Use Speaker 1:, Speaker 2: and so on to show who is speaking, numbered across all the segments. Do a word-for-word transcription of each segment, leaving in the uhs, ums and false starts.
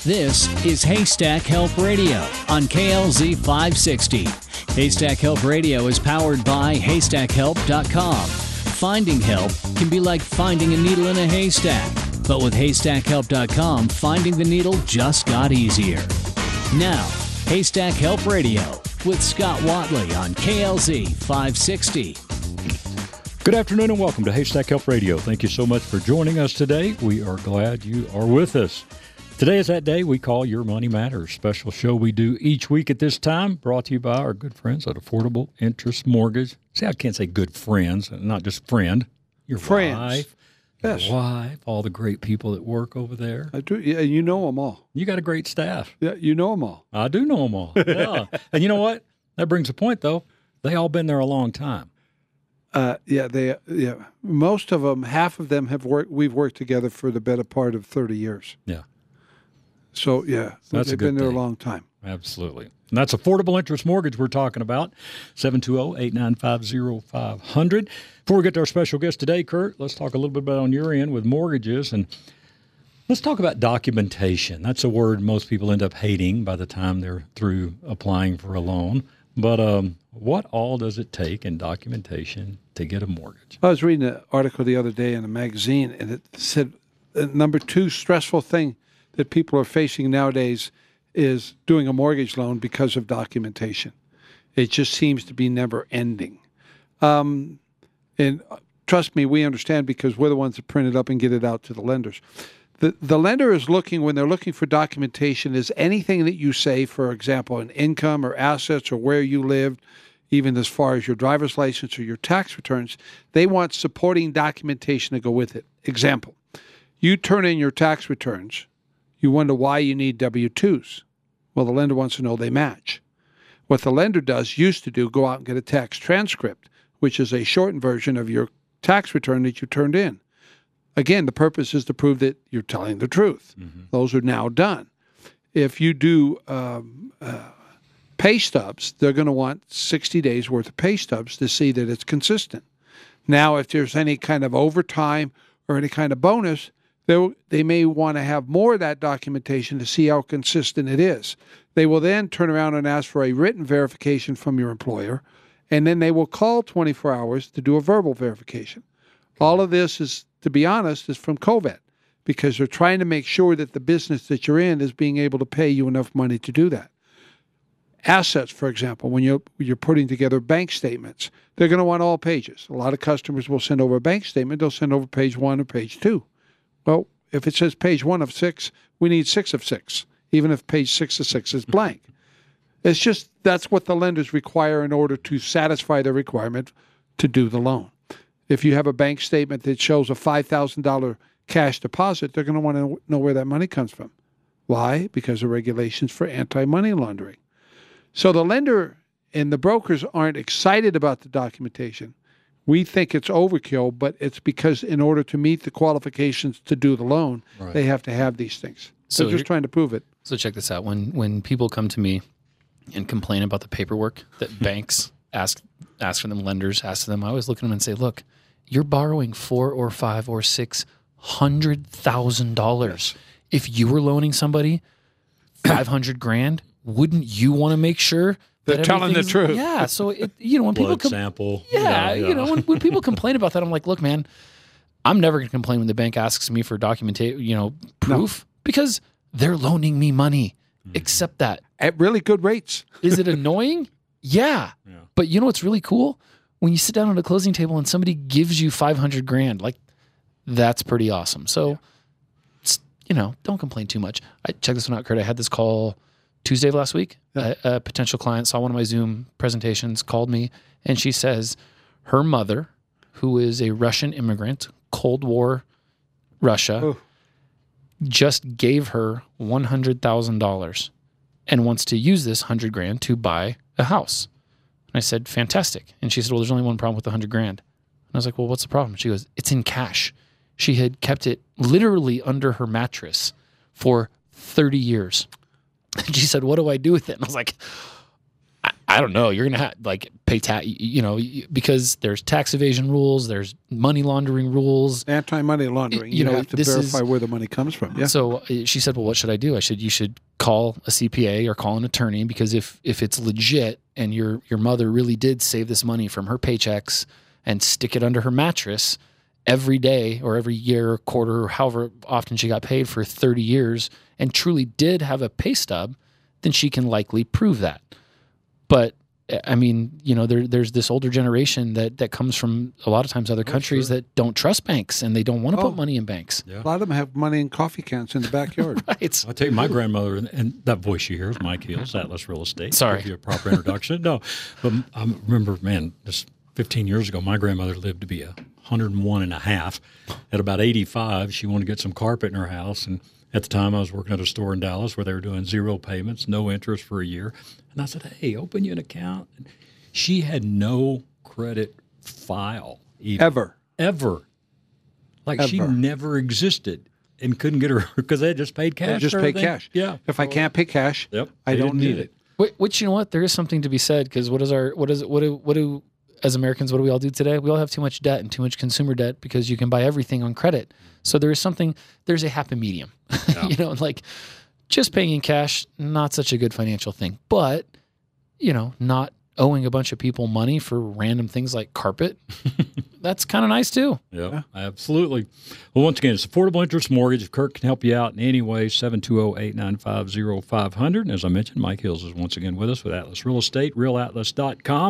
Speaker 1: This is Haystack Help Radio on K L Z five sixty. Haystack Help Radio is powered by haystack help dot com. Finding help can be like finding a needle in a haystack, but with haystack help dot com, finding the needle just got easier. Now, Haystack Help Radio with Scott Watley on K L Z five sixty.
Speaker 2: Good afternoon and welcome to Haystack Help Radio. Thank you so much for joining us today. We are glad you are with us. Today is that day we call Your Money Matters, special show we do each week at this time, brought to you by our good friends at Affordable Interest Mortgage. See, I can't say good friends, not just friend. Your
Speaker 3: friends.
Speaker 2: wife,
Speaker 3: yes.
Speaker 2: your wife, all the great people that work over there.
Speaker 3: I do. Yeah, you know them all.
Speaker 2: You got a great staff.
Speaker 3: Yeah, you know them all.
Speaker 2: I do know them all. Yeah. And you know what? That brings a point, though. They all been there a long time.
Speaker 3: Uh, yeah, they. Yeah, most of them, half of them have worked. We've worked together for the better part of thirty years.
Speaker 2: Yeah.
Speaker 3: So yeah,
Speaker 2: That's
Speaker 3: they've
Speaker 2: a good
Speaker 3: been there
Speaker 2: thing.
Speaker 3: a long time.
Speaker 2: Absolutely. And that's Affordable Interest Mortgage we're talking about, seven two zero, eight nine five, zero five zero zero. Before we get to our special guest today, Kurt, let's talk a little bit about on your end with mortgages. And let's talk about documentation. That's a word most people end up hating by the time they're through applying for a loan. But um, what all does it take in documentation to get a mortgage?
Speaker 3: I was reading an article the other day in a magazine, and it said the number two stressful thing that people are facing nowadays is doing a mortgage loan because of documentation. It just seems to be never ending. Um, and trust me, we understand because we're the ones that print it up and get it out to the lenders. The, the lender is looking, when they're looking for documentation, is anything that you say, for example, an income or assets or where you lived, even as far as your driver's license or your tax returns, they want supporting documentation to go with it. Example, you turn in your tax returns. You wonder why you need W two's. Well, the lender wants to know they match. What the lender does, used to do, go out and get a tax transcript, which is a shortened version of your tax return that you turned in. Again, the purpose is to prove that you're telling the truth. Mm-hmm. Those are now done. If you do um, uh, pay stubs, they're going to want sixty days worth of pay stubs to see that it's consistent. Now, if there's any kind of overtime or any kind of bonus, They, they may want to have more of that documentation to see how consistent it is. They will then turn around and ask for a written verification from your employer, and then they will call twenty-four hours to do a verbal verification. All of this is, to be honest, is from COVID, because they're trying to make sure that the business that you're in is being able to pay you enough money to do that. Assets, for example, when you're, you're putting together bank statements, they're going to want all pages. A lot of customers will send over a bank statement. They'll send over page one or page two. Well, if it says page one of six, we need six of six, even if page six of six is blank. It's just that's what the lenders require in order to satisfy the requirement to do the loan. If you have a bank statement that shows a five thousand dollars cash deposit, they're going to want to know where that money comes from. Why? Because of regulations for anti-money laundering. So the lender and the brokers aren't excited about the documentation. We think it's overkill, but it's because in order to meet the qualifications to do the loan, right, they have to have these things. So they're just trying to prove it.
Speaker 4: So check this out. When when people come to me and complain about the paperwork that banks ask ask for them, lenders ask them, I always look at them and say, look, you're borrowing four or five or six hundred thousand dollars. If you were loaning somebody five hundred grand, wouldn't you want to make sure
Speaker 3: they're telling the truth?
Speaker 4: Yeah. So, it, you know, when
Speaker 2: Blood
Speaker 4: people com-
Speaker 2: sample.
Speaker 4: Yeah,
Speaker 2: yeah, yeah.
Speaker 4: You know, when, when people complain about that, I'm like, look, man, I'm never going to complain when the bank asks me for documentation, you know, proof, no, because they're loaning me money. Mm-hmm. Accept that.
Speaker 3: At really good rates. Is
Speaker 4: it annoying? Yeah. yeah. But you know what's really cool? When you sit down at a closing table and somebody gives you five hundred grand, like, that's pretty awesome. So, yeah, you know, don't complain too much. I check this one out, Kurt. I had this call Tuesday of last week. Yeah. A, a potential client saw one of my Zoom presentations, called me, and she says her mother, who is a Russian immigrant, Cold War Russia, oh, just gave her one hundred thousand dollars and wants to use this one hundred grand to buy a house. And I said, fantastic. And she said, well, there's only one problem with the one hundred grand. And I was like, well, what's the problem? She goes, it's in cash. She had kept it literally under her mattress for thirty years. And she said, what do I do with it? And I was like, I don't know. You're going to have like pay tax, you know, because there's tax evasion rules, there's money laundering rules.
Speaker 3: Anti-money laundering.
Speaker 4: You
Speaker 3: You,
Speaker 4: know,
Speaker 3: have to
Speaker 4: this
Speaker 3: verify
Speaker 4: is-
Speaker 3: where the money comes from. Yeah.
Speaker 4: So uh, she said, well, what should I do? I said, you should call a C P A or call an attorney, because if, if it's legit and your, your mother really did save this money from her paychecks and stick it under her mattress every day or every year or quarter or however often she got paid for thirty years and truly did have a pay stub, then she can likely prove that. But I mean, you know, there, there's this older generation that, that comes from a lot of times other countries
Speaker 2: sure.
Speaker 4: that don't trust banks and they don't want to
Speaker 3: Oh.
Speaker 4: put money in banks.
Speaker 2: Yeah.
Speaker 3: A lot of them have money in coffee cans in the backyard.
Speaker 4: Right.
Speaker 2: I'll tell you, my grandmother, and, and that voice you hear is Mike Hills, Atlas Real Estate.
Speaker 4: Sorry.
Speaker 2: Give you a proper introduction. No, but I remember, man, just fifteen years ago, my grandmother lived to be a hundred and one and a half. At about eighty-five, she wanted to get some carpet in her house. And at the time, I was working at a store in Dallas where they were doing zero payments, no interest for a year. And I said, hey, open you an account. And she had no credit file even.
Speaker 3: Ever.
Speaker 2: Ever. Like she
Speaker 3: Ever.
Speaker 2: never existed and couldn't get her because they just paid cash.
Speaker 3: They just
Speaker 2: and
Speaker 3: pay
Speaker 2: everything.
Speaker 3: cash.
Speaker 2: Yeah.
Speaker 3: If I can't pay cash,
Speaker 2: Yep.
Speaker 3: I
Speaker 2: They
Speaker 3: don't
Speaker 2: didn't
Speaker 3: need it.
Speaker 4: Which, which, you know what, there is something to be said, because what is our, what is, what do, what do, as Americans, what do we all do today? We all have too much debt and too much consumer debt because you can buy everything on credit. So there is something, there's a happy medium, you know, like just paying in cash, not such a good financial thing, but, you know, not owing a bunch of people money for random things like carpet, that's kind of nice too.
Speaker 2: Yeah, absolutely. Well, once again, it's Affordable Interest Mortgage. If Kirk can help you out in any way, seven two zero, eight nine five, zero five zero zero. And as I mentioned, Mike Hills is once again with us with Atlas Real Estate, real atlas dot com.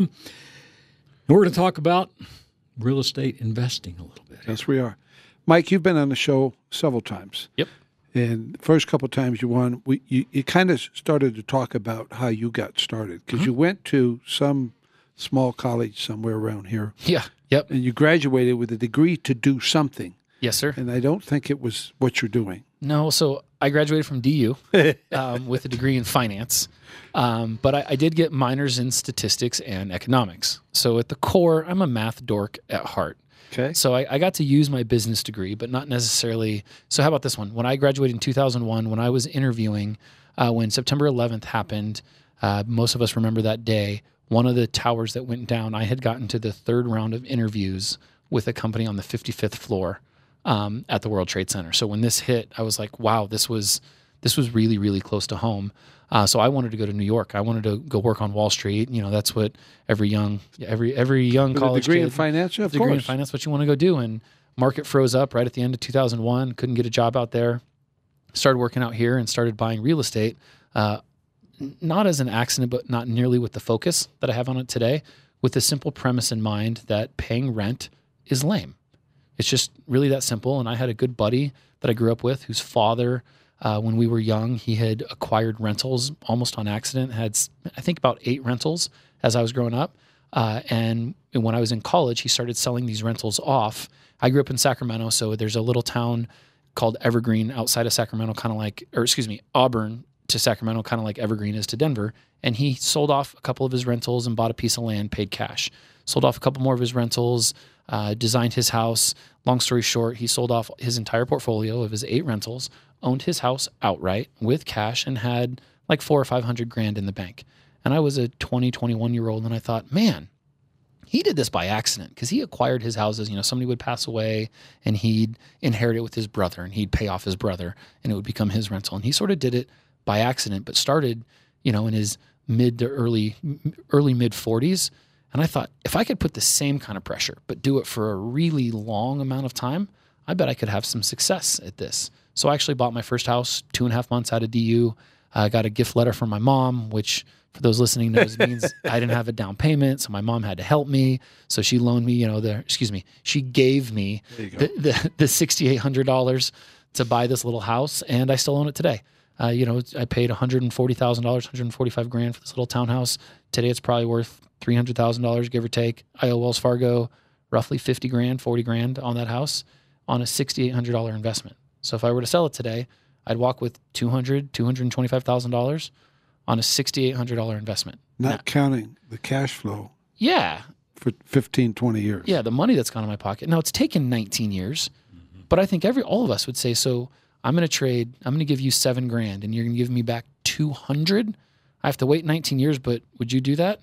Speaker 2: And we're going to talk about real estate investing a little bit.
Speaker 3: Yes, we are. Mike, you've been on the show several times.
Speaker 4: Yep.
Speaker 3: And the first couple of times you won, we you, you kind of started to talk about how you got started because you went to some small college somewhere around here
Speaker 4: Yeah. Yep.
Speaker 3: and you graduated with a degree to do something.
Speaker 4: Yes, sir.
Speaker 3: And I don't think it was what you're doing.
Speaker 4: No, so I graduated from D U um, with a degree in finance, um, but I, I did get minors in statistics and economics. So at the core, I'm a math dork at heart.
Speaker 3: Okay.
Speaker 4: So I, I got to use my business degree, but not necessarily. So how about this one? When I graduated in two thousand one, when I was interviewing, uh, when September eleventh happened, uh, most of us remember that day, one of the towers that went down, I had gotten to the third round of interviews with a company on the fifty-fifth floor um, at the World Trade Center. So when this hit, I was like, wow, this was this was really, really close to home. Uh, so I wanted to go to New York. I wanted to go work on Wall Street. You know, that's what every young every every young
Speaker 3: With a
Speaker 4: college
Speaker 3: degree
Speaker 4: kid,
Speaker 3: in finance, of
Speaker 4: degree in
Speaker 3: course.
Speaker 4: finance, what you want to go do. And market froze up right at the end of two thousand one. Couldn't get a job out there. Started working out here and started buying real estate. Uh, n- not as an accident, but not nearly with the focus that I have on it today. With the simple premise in mind that paying rent is lame. It's just really that simple. And I had a good buddy that I grew up with whose father, uh, when we were young, he had acquired rentals almost on accident, had, I think, about eight rentals as I was growing up. Uh, and when I was in college, he started selling these rentals off. I grew up in Sacramento, so there's a little town called Evergreen outside of Sacramento, kind of like, or excuse me, Auburn to Sacramento, kind of like Evergreen is to Denver. And he sold off a couple of his rentals and bought a piece of land, paid cash. Sold off a couple more of his rentals, uh, designed his house. Long story short, he sold off his entire portfolio of his eight rentals, owned his house outright with cash, and had like four or five hundred grand in the bank. And I was a twenty, twenty-one year old, and I thought, man, he did this by accident because he acquired his houses. You know, somebody would pass away and he'd inherit it with his brother and he'd pay off his brother and it would become his rental. And he sort of did it by accident, but started, you know, in his mid to early, early mid forties. And I thought, if I could put the same kind of pressure, but do it for a really long amount of time, I bet I could have some success at this. So I actually bought my first house two and a half months out of D U. I got a gift letter from my mom, which for those listening knows means I didn't have a down payment. So my mom had to help me. So she loaned me, you know, the, excuse me, she gave me the, the, the six thousand eight hundred dollars to buy this little house. And I still own it today. Uh, you know, I paid one hundred forty thousand dollars, one hundred forty-five grand for this little townhouse. Today it's probably worth three hundred thousand dollars, give or take. I owe Wells Fargo roughly fifty grand, forty grand on that house on a six thousand eight hundred dollars investment. So if I were to sell it today, I'd walk with two hundred thousand dollars, two hundred twenty-five thousand dollars on a six thousand eight hundred dollars investment.
Speaker 3: Not
Speaker 4: Now,
Speaker 3: counting the cash flow
Speaker 4: yeah.
Speaker 3: for fifteen, twenty years.
Speaker 4: Yeah, the money that's gone in my pocket. Now, it's taken nineteen years, mm-hmm. but I think every all of us would say, so I'm going to trade, I'm going to give you seven grand and you're going to give me back two hundred. I have to wait nineteen years, but would you do that?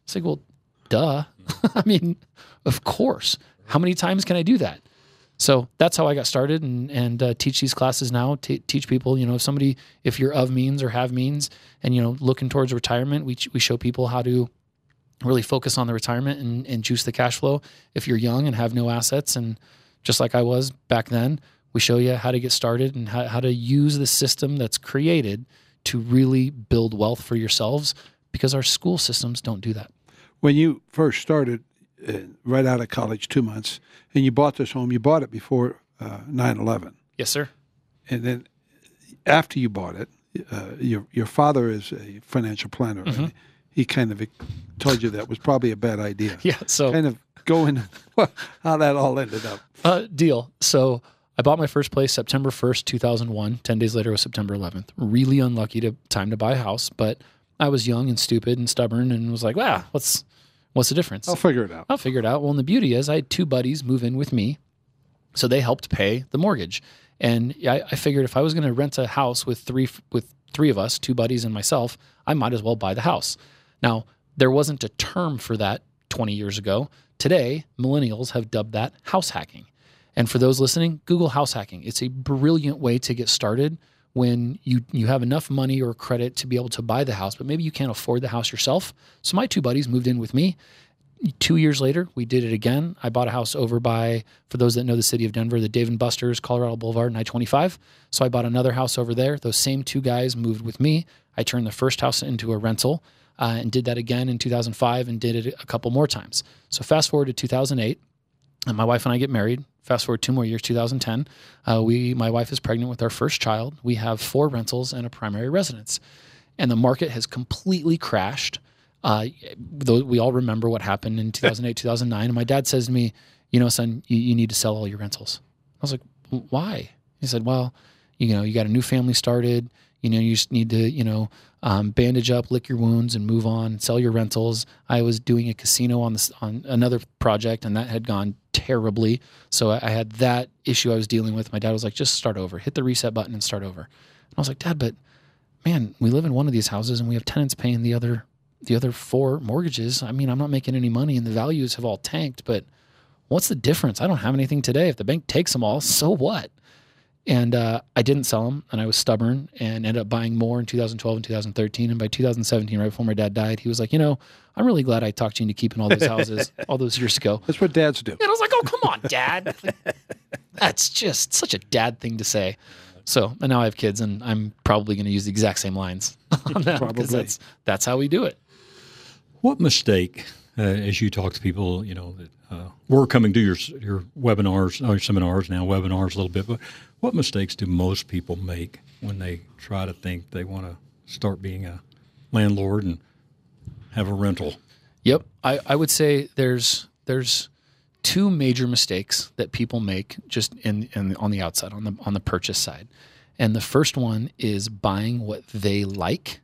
Speaker 4: It's like, well, duh. I mean, of course. How many times can I do that? So that's how I got started and, and uh, teach these classes now, t- teach people, you know, if somebody, if you're of means or have means and, you know, looking towards retirement, we, we show people how to really focus on the retirement and, and juice the cash flow. If you're young and have no assets, and just like I was back then, we show you how to get started and how, how to use the system that's created to really build wealth for yourselves, because our school systems don't do that.
Speaker 3: When you first started, uh, right out of college, two months, and you bought this home, you bought it before uh, nine eleven.
Speaker 4: Yes, sir.
Speaker 3: And then after you bought it, uh, your your father is a financial planner.
Speaker 4: Mm-hmm.
Speaker 3: And he kind of told you that was probably a bad idea.
Speaker 4: Yeah. So
Speaker 3: kind of go into how that all ended up.
Speaker 4: Uh, deal. So I bought my first place September first, two thousand one. ten days later was September eleventh. Really unlucky to time to buy a house, but I was young and stupid and stubborn and was like, wow, what's, what's the difference?
Speaker 3: I'll figure it out.
Speaker 4: I'll figure it out. Well, and the beauty is I had two buddies move in with me, so they helped pay the mortgage. And I, I figured if I was going to rent a house with three, with three of us, two buddies and myself, I might as well buy the house. Now, there wasn't a term for that twenty years ago. Today, millennials have dubbed that house hacking. And for those listening, Google house hacking. It's a brilliant way to get started when you, you have enough money or credit to be able to buy the house, but maybe you can't afford the house yourself. So my two buddies moved in with me. Two years later, we did it again. I bought a house over by, for those that know the city of Denver, the Dave and Buster's, Colorado Boulevard, and I twenty-five. So I bought another house over there. Those same two guys moved with me. I turned the first house into a rental uh, and did that again in two thousand five and did it a couple more times. So fast forward to two thousand eight, and my wife and I get married. Fast forward two more years, two thousand ten. Uh, we, my wife is pregnant with our first child. We have four rentals and a primary residence. And the market has completely crashed. Uh, though we all remember what happened in two thousand eight, two thousand nine. And my dad says to me, you know, son, you, you need to sell all your rentals. I was like, why? He said, well, you know, you got a new family started. You know, you just need to, you know, um, bandage up, lick your wounds and move on, sell your rentals. I was doing a casino on this, on another project, and that had gone terribly. So I, I had that issue I was dealing with. My dad was like, just start over, hit the reset button and start over. And I was like, Dad, but man, we live in one of these houses and we have tenants paying the other, the other four mortgages. I mean, I'm not making any money and the values have all tanked, but what's the difference? I don't have anything today. If the bank takes them all, so what? And uh, I didn't sell them, and I was stubborn and ended up buying more in two thousand twelve and two thousand thirteen. And by two thousand seventeen, right before my dad died, he was like, you know, I'm really glad I talked you into keeping all those houses all those years ago.
Speaker 3: That's what dads do.
Speaker 4: And I was like, oh, come on, Dad. That's just such a dad thing to say. So, and now I have kids, and I'm probably going to use the exact same lines on that.
Speaker 3: Probably.
Speaker 4: That's, that's how we do it.
Speaker 2: What mistake, uh, as you talk to people, you know, that uh, we're coming to your your webinars, or seminars now, webinars a little bit, but what mistakes do most people make when they try to think they want to start being a landlord and have a rental?
Speaker 4: Yep. I, I would say there's there's two major mistakes that people make just in, in on the outside, on the on the purchase side. And the first one is buying what they like,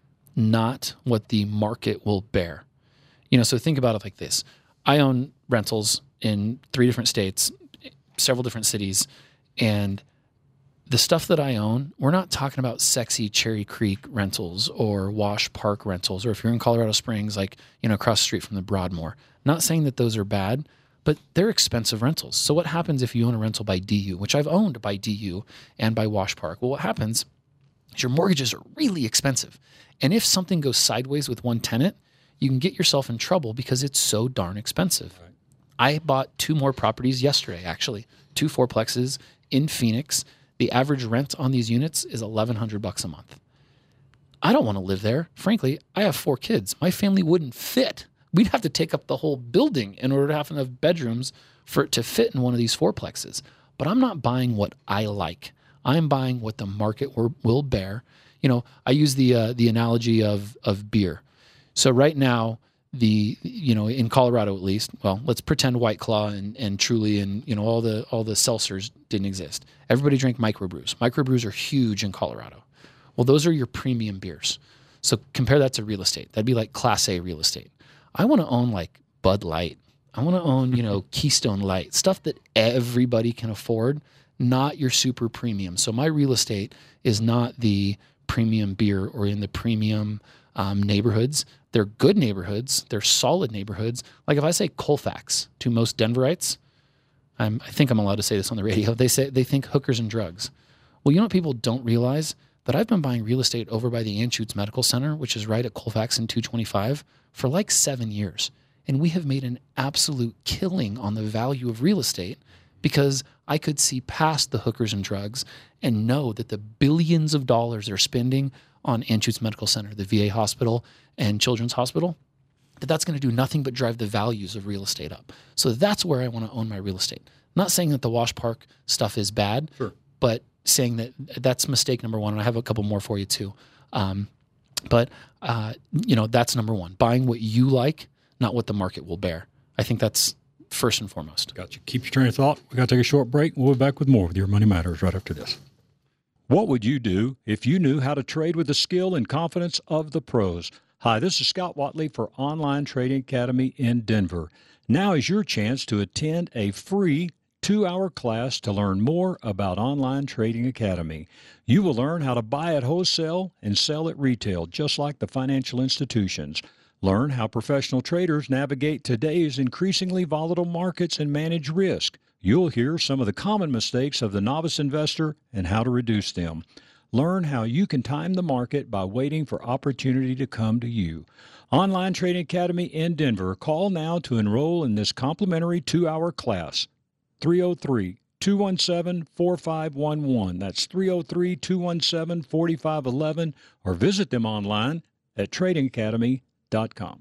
Speaker 4: not what the market will bear. You know, so think about it like this. I own rentals in three different states, several different cities, and the stuff that I own, we're not talking about sexy Cherry Creek rentals or Wash Park rentals, or if you're in Colorado Springs, like, you know, across the street from the Broadmoor. Not saying that those are bad, but they're expensive rentals. So what happens if you own a rental by D U, which I've owned by D U and by Wash Park? Well, what happens is your mortgages are really expensive. And if something goes sideways with one tenant, you can get yourself in trouble because it's so darn expensive. Right. I bought two more properties yesterday, actually, two fourplexes in Phoenix. The average rent on these units is eleven hundred bucks a month. I don't want to live there. Frankly, I have four kids. My family wouldn't fit. We'd have to take up the whole building in order to have enough bedrooms for it to fit in one of these fourplexes. But I'm not buying what I like. I'm buying what the market will, will bear. You know, I use the uh, the analogy of of beer. So right now, the you know in Colorado at least, well, let's pretend White Claw and, and Truly and you know all the all the seltzers didn't exist. Everybody drank microbrews. Microbrews are huge in Colorado. Well, those are your premium beers. So compare that to real estate. That'd be like Class A real estate. I want to own like Bud Light. I want to own you know Keystone Light, stuff that everybody can afford, not your super premium. So my real estate is not the premium beer or in the premium um, neighborhoods. They're good neighborhoods. They're solid neighborhoods. Like if I say Colfax to most Denverites, I'm, I think I'm allowed to say this on the radio. They say they think hookers and drugs. Well, you know what people don't realize? That I've been buying real estate over by the Anschutz Medical Center, which is right at Colfax and two twenty-five, for like seven years. And we have made an absolute killing on the value of real estate because I could see past the hookers and drugs and know that the billions of dollars they're spending on Anschutz Medical Center, the V A hospital and Children's Hospital, that that's going to do nothing but drive the values of real estate up. So that's where I want to own my real estate. Not saying that the Wash Park stuff is bad,
Speaker 2: sure.
Speaker 4: but saying that that's mistake number one. And I have a couple more for you too. Um, but, uh, you know, that's number one. Buying what you like, not what the market will bear. I think that's first and foremost.
Speaker 2: Gotcha. Keep your train of thought. We got to take a short break. We'll be back with more with Your Money Matters right after this. What would you do if you knew how to trade with the skill and confidence of the pros? Hi, this is Scott Watley for Online Trading Academy in Denver. Now is your chance to attend a free two-hour class to learn more about Online Trading Academy. You will learn how to buy at wholesale and sell at retail, just like the financial institutions. Learn how professional traders navigate today's increasingly volatile markets and manage risk. You'll hear some of the common mistakes of the novice investor and how to reduce them. Learn how you can time the market by waiting for opportunity to come to you. Online Trading Academy in Denver. Call now to enroll in this complimentary two-hour class. three oh three, two one seven, four five one one. That's three oh three, two one seven, four five one one, or visit them online at trading academy dot com.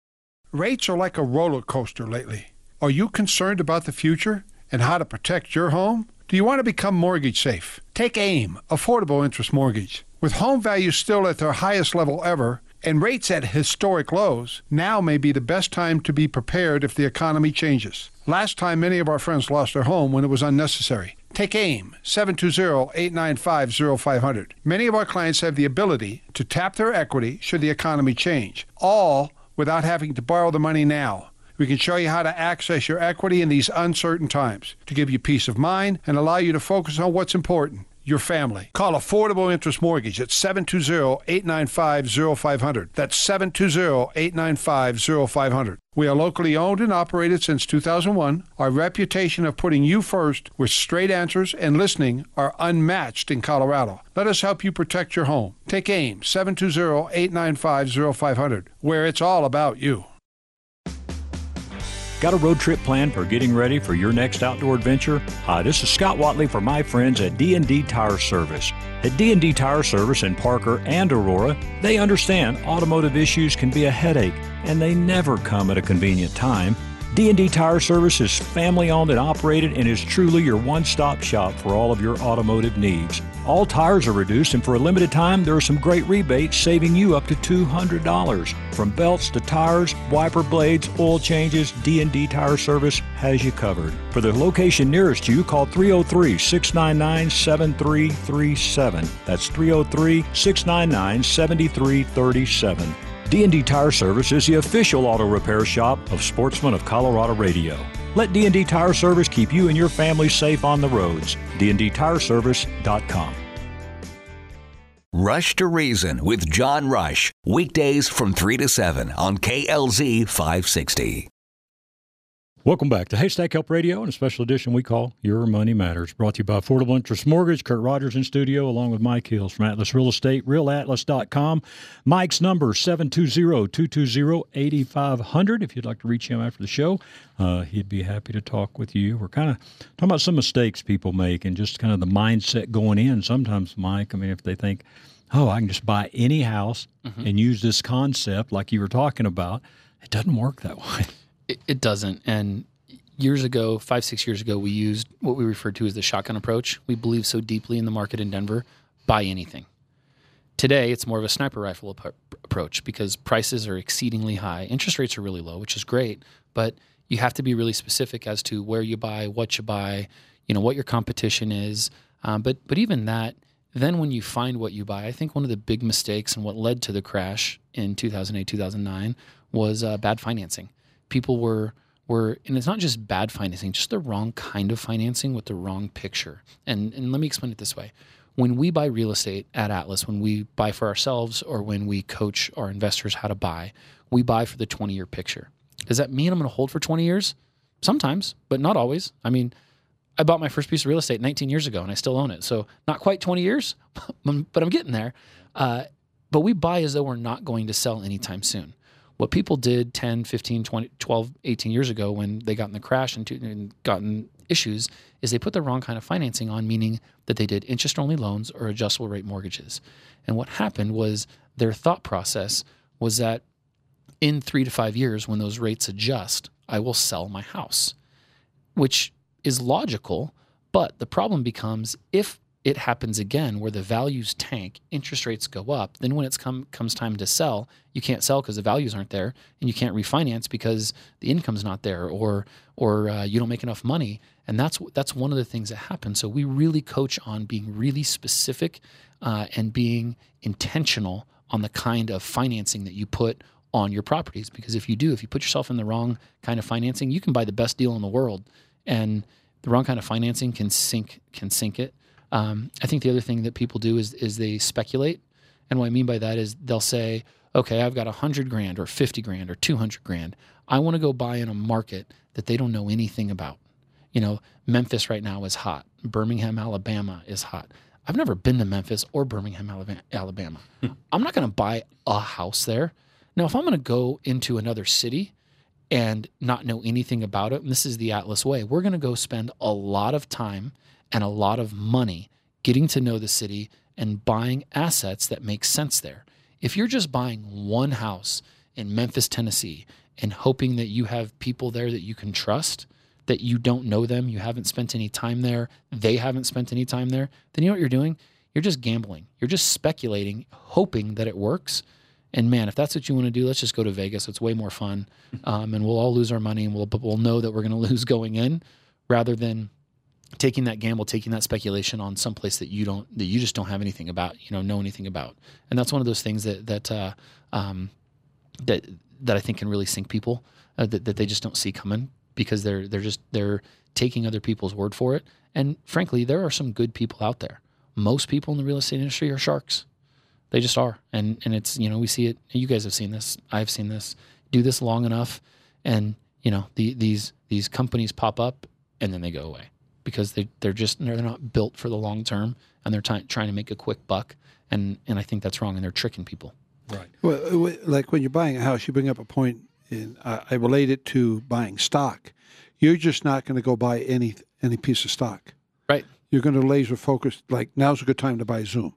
Speaker 3: Rates are like a roller coaster lately. Are you concerned about the future and how to protect your home? Do you want to become mortgage safe? Take AIM, Affordable Interest Mortgage. With home values still at their highest level ever and rates at historic lows, now may be the best time to be prepared if the economy changes. Last time, many of our friends lost their home when it was unnecessary. Take AIM, seven two zero, eight nine five, zero five zero zero. Many of our clients have the ability to tap their equity should the economy change, all without having to borrow the money now. We can show you how to access your equity in these uncertain times to give you peace of mind and allow you to focus on what's important, your family. Call Affordable Interest Mortgage at seven two zero, eight nine five, zero five zero zero. That's seven two zero, eight nine five, zero five zero zero. We are locally owned and operated since two thousand one. Our reputation of putting you first with straight answers and listening are unmatched in Colorado. Let us help you protect your home. Take AIM, seven two zero, eight nine five, zero five zero zero, where it's all about you.
Speaker 2: Got a road trip planned for getting ready for your next outdoor adventure? Hi, this is Scott Watley for my friends at D and D Tire Service. At D and D Tire Service in Parker and Aurora, they understand automotive issues can be a headache, and they never come at a convenient time. D and D Tire Service is family-owned and operated and is truly your one-stop shop for all of your automotive needs. All tires are reduced, and for a limited time, there are some great rebates saving you up to two hundred dollars. From belts to tires, wiper blades, oil changes, D and D Tire Service has you covered. For the location nearest you, call three oh three, six nine nine, seven three three seven. That's three oh three, six nine nine, seven three three seven. D and D Tire Service is the official auto repair shop of Sportsman of Colorado Radio. Let D and D Tire Service keep you and your family safe on the roads. D and D tire service dot com.
Speaker 5: Rush to Reason with John Rush. Weekdays from three to seven on K L Z five sixty.
Speaker 2: Welcome back to Haystack Help Radio and a special edition we call Your Money Matters, brought to you by Affordable Interest Mortgage. Kurt Rogers in studio along with Mike Hills from Atlas Real Estate, real atlas dot com. Mike's number seven two zero, two two zero, eight five zero zero. If you'd like to reach him after the show, uh, he'd be happy to talk with you. We're kind of talking about some mistakes people make and just kind of the mindset going in. Sometimes, Mike, I mean, if they think, oh, I can just buy any house mm-hmm. and use this concept like you were talking about, it doesn't work that way.
Speaker 4: It, it doesn't. And years ago, five, six years ago, we used what we referred to as the shotgun approach. We believe so deeply in the market in Denver, buy anything. Today, it's more of a sniper rifle ap- approach because prices are exceedingly high. Interest rates are really low, which is great, but you have to be really specific as to where you buy, what you buy, you know, what your competition is. Um, but but even that, then when you find what you buy, I think one of the big mistakes and what led to the crash in two thousand eight, two thousand nine was uh, bad financing. People were, were, and it's not just bad financing, just the wrong kind of financing with the wrong picture. And and let me explain it this way. when we buy real estate at Atlas, when we buy for ourselves or when we coach our investors how to buy, we buy for the twenty-year picture. Does that mean I'm going to hold for twenty years? Sometimes, but not always. I mean, I bought my first piece of real estate nineteen years ago and I still own it. So not quite twenty years, but I'm getting there. Uh, but we buy as though we're not going to sell anytime soon. What people did ten, fifteen, twenty, twelve, eighteen years ago when they got in the crash and, to, and gotten issues is they put the wrong kind of financing on, meaning that they did interest-only loans or adjustable rate mortgages. And what happened was their thought process was that in three to five years, when those rates adjust, I will sell my house, which is logical. But the problem becomes if it happens again where the values tank, interest rates go up, then when it come, comes time to sell, you can't sell because the values aren't there, and you can't refinance because the income's not there, or or uh, you don't make enough money. And that's that's one of the things that happens. So we really coach on being really specific uh, and being intentional on the kind of financing that you put on your properties. Because if you do, if you put yourself in the wrong kind of financing, you can buy the best deal in the world, and the wrong kind of financing can sink can sink it. Um, I think the other thing that people do is is they speculate. And what I mean by that is they'll say, okay, I've got a hundred grand or fifty grand or two hundred grand. I want to go buy in a market that they don't know anything about. You know, Memphis right now is hot. Birmingham, Alabama is hot. I've never been to Memphis or Birmingham, Alabama. I'm not going to buy a house there. Now, if I'm going to go into another city and not know anything about it, and this is the Atlas way, we're going to go spend a lot of time and a lot of money getting to know the city and buying assets that make sense there. If you're just buying one house in Memphis, Tennessee, and hoping that you have people there that you can trust, that you don't know them, you haven't spent any time there, they haven't spent any time there, then you know what you're doing? You're just gambling. You're just speculating, hoping that it works. And man, if that's what you want to do, let's just go to Vegas. It's way more fun. Um, and we'll all lose our money, and we'll, but we'll know that we're going to lose going in, rather than taking that gamble, taking that speculation on someplace that you don't, that you just don't have anything about, you know, know anything about. And that's one of those things that, that, uh, um, that, that I think can really sink people, uh, that, that they just don't see coming, because they're, they're just, they're taking other people's word for it. And frankly, there are some good people out there. Most people in the real estate industry are sharks. They just are. And, and it's, you know, we see it. You guys have seen this. I've seen this. Do this long enough, and, you know, the, these, these companies pop up and then they go away, because they, they're just, they're not built for the long term, and they're t- trying to make a quick buck. And, and I think that's wrong, and they're tricking people.
Speaker 2: Right.
Speaker 3: Well, like when you're buying a house, you bring up a point, and uh, I relate it to buying stock. You're just not going to go buy any any piece of stock.
Speaker 4: Right.
Speaker 3: You're going to laser focus. Like, now's a good time to buy Zoom.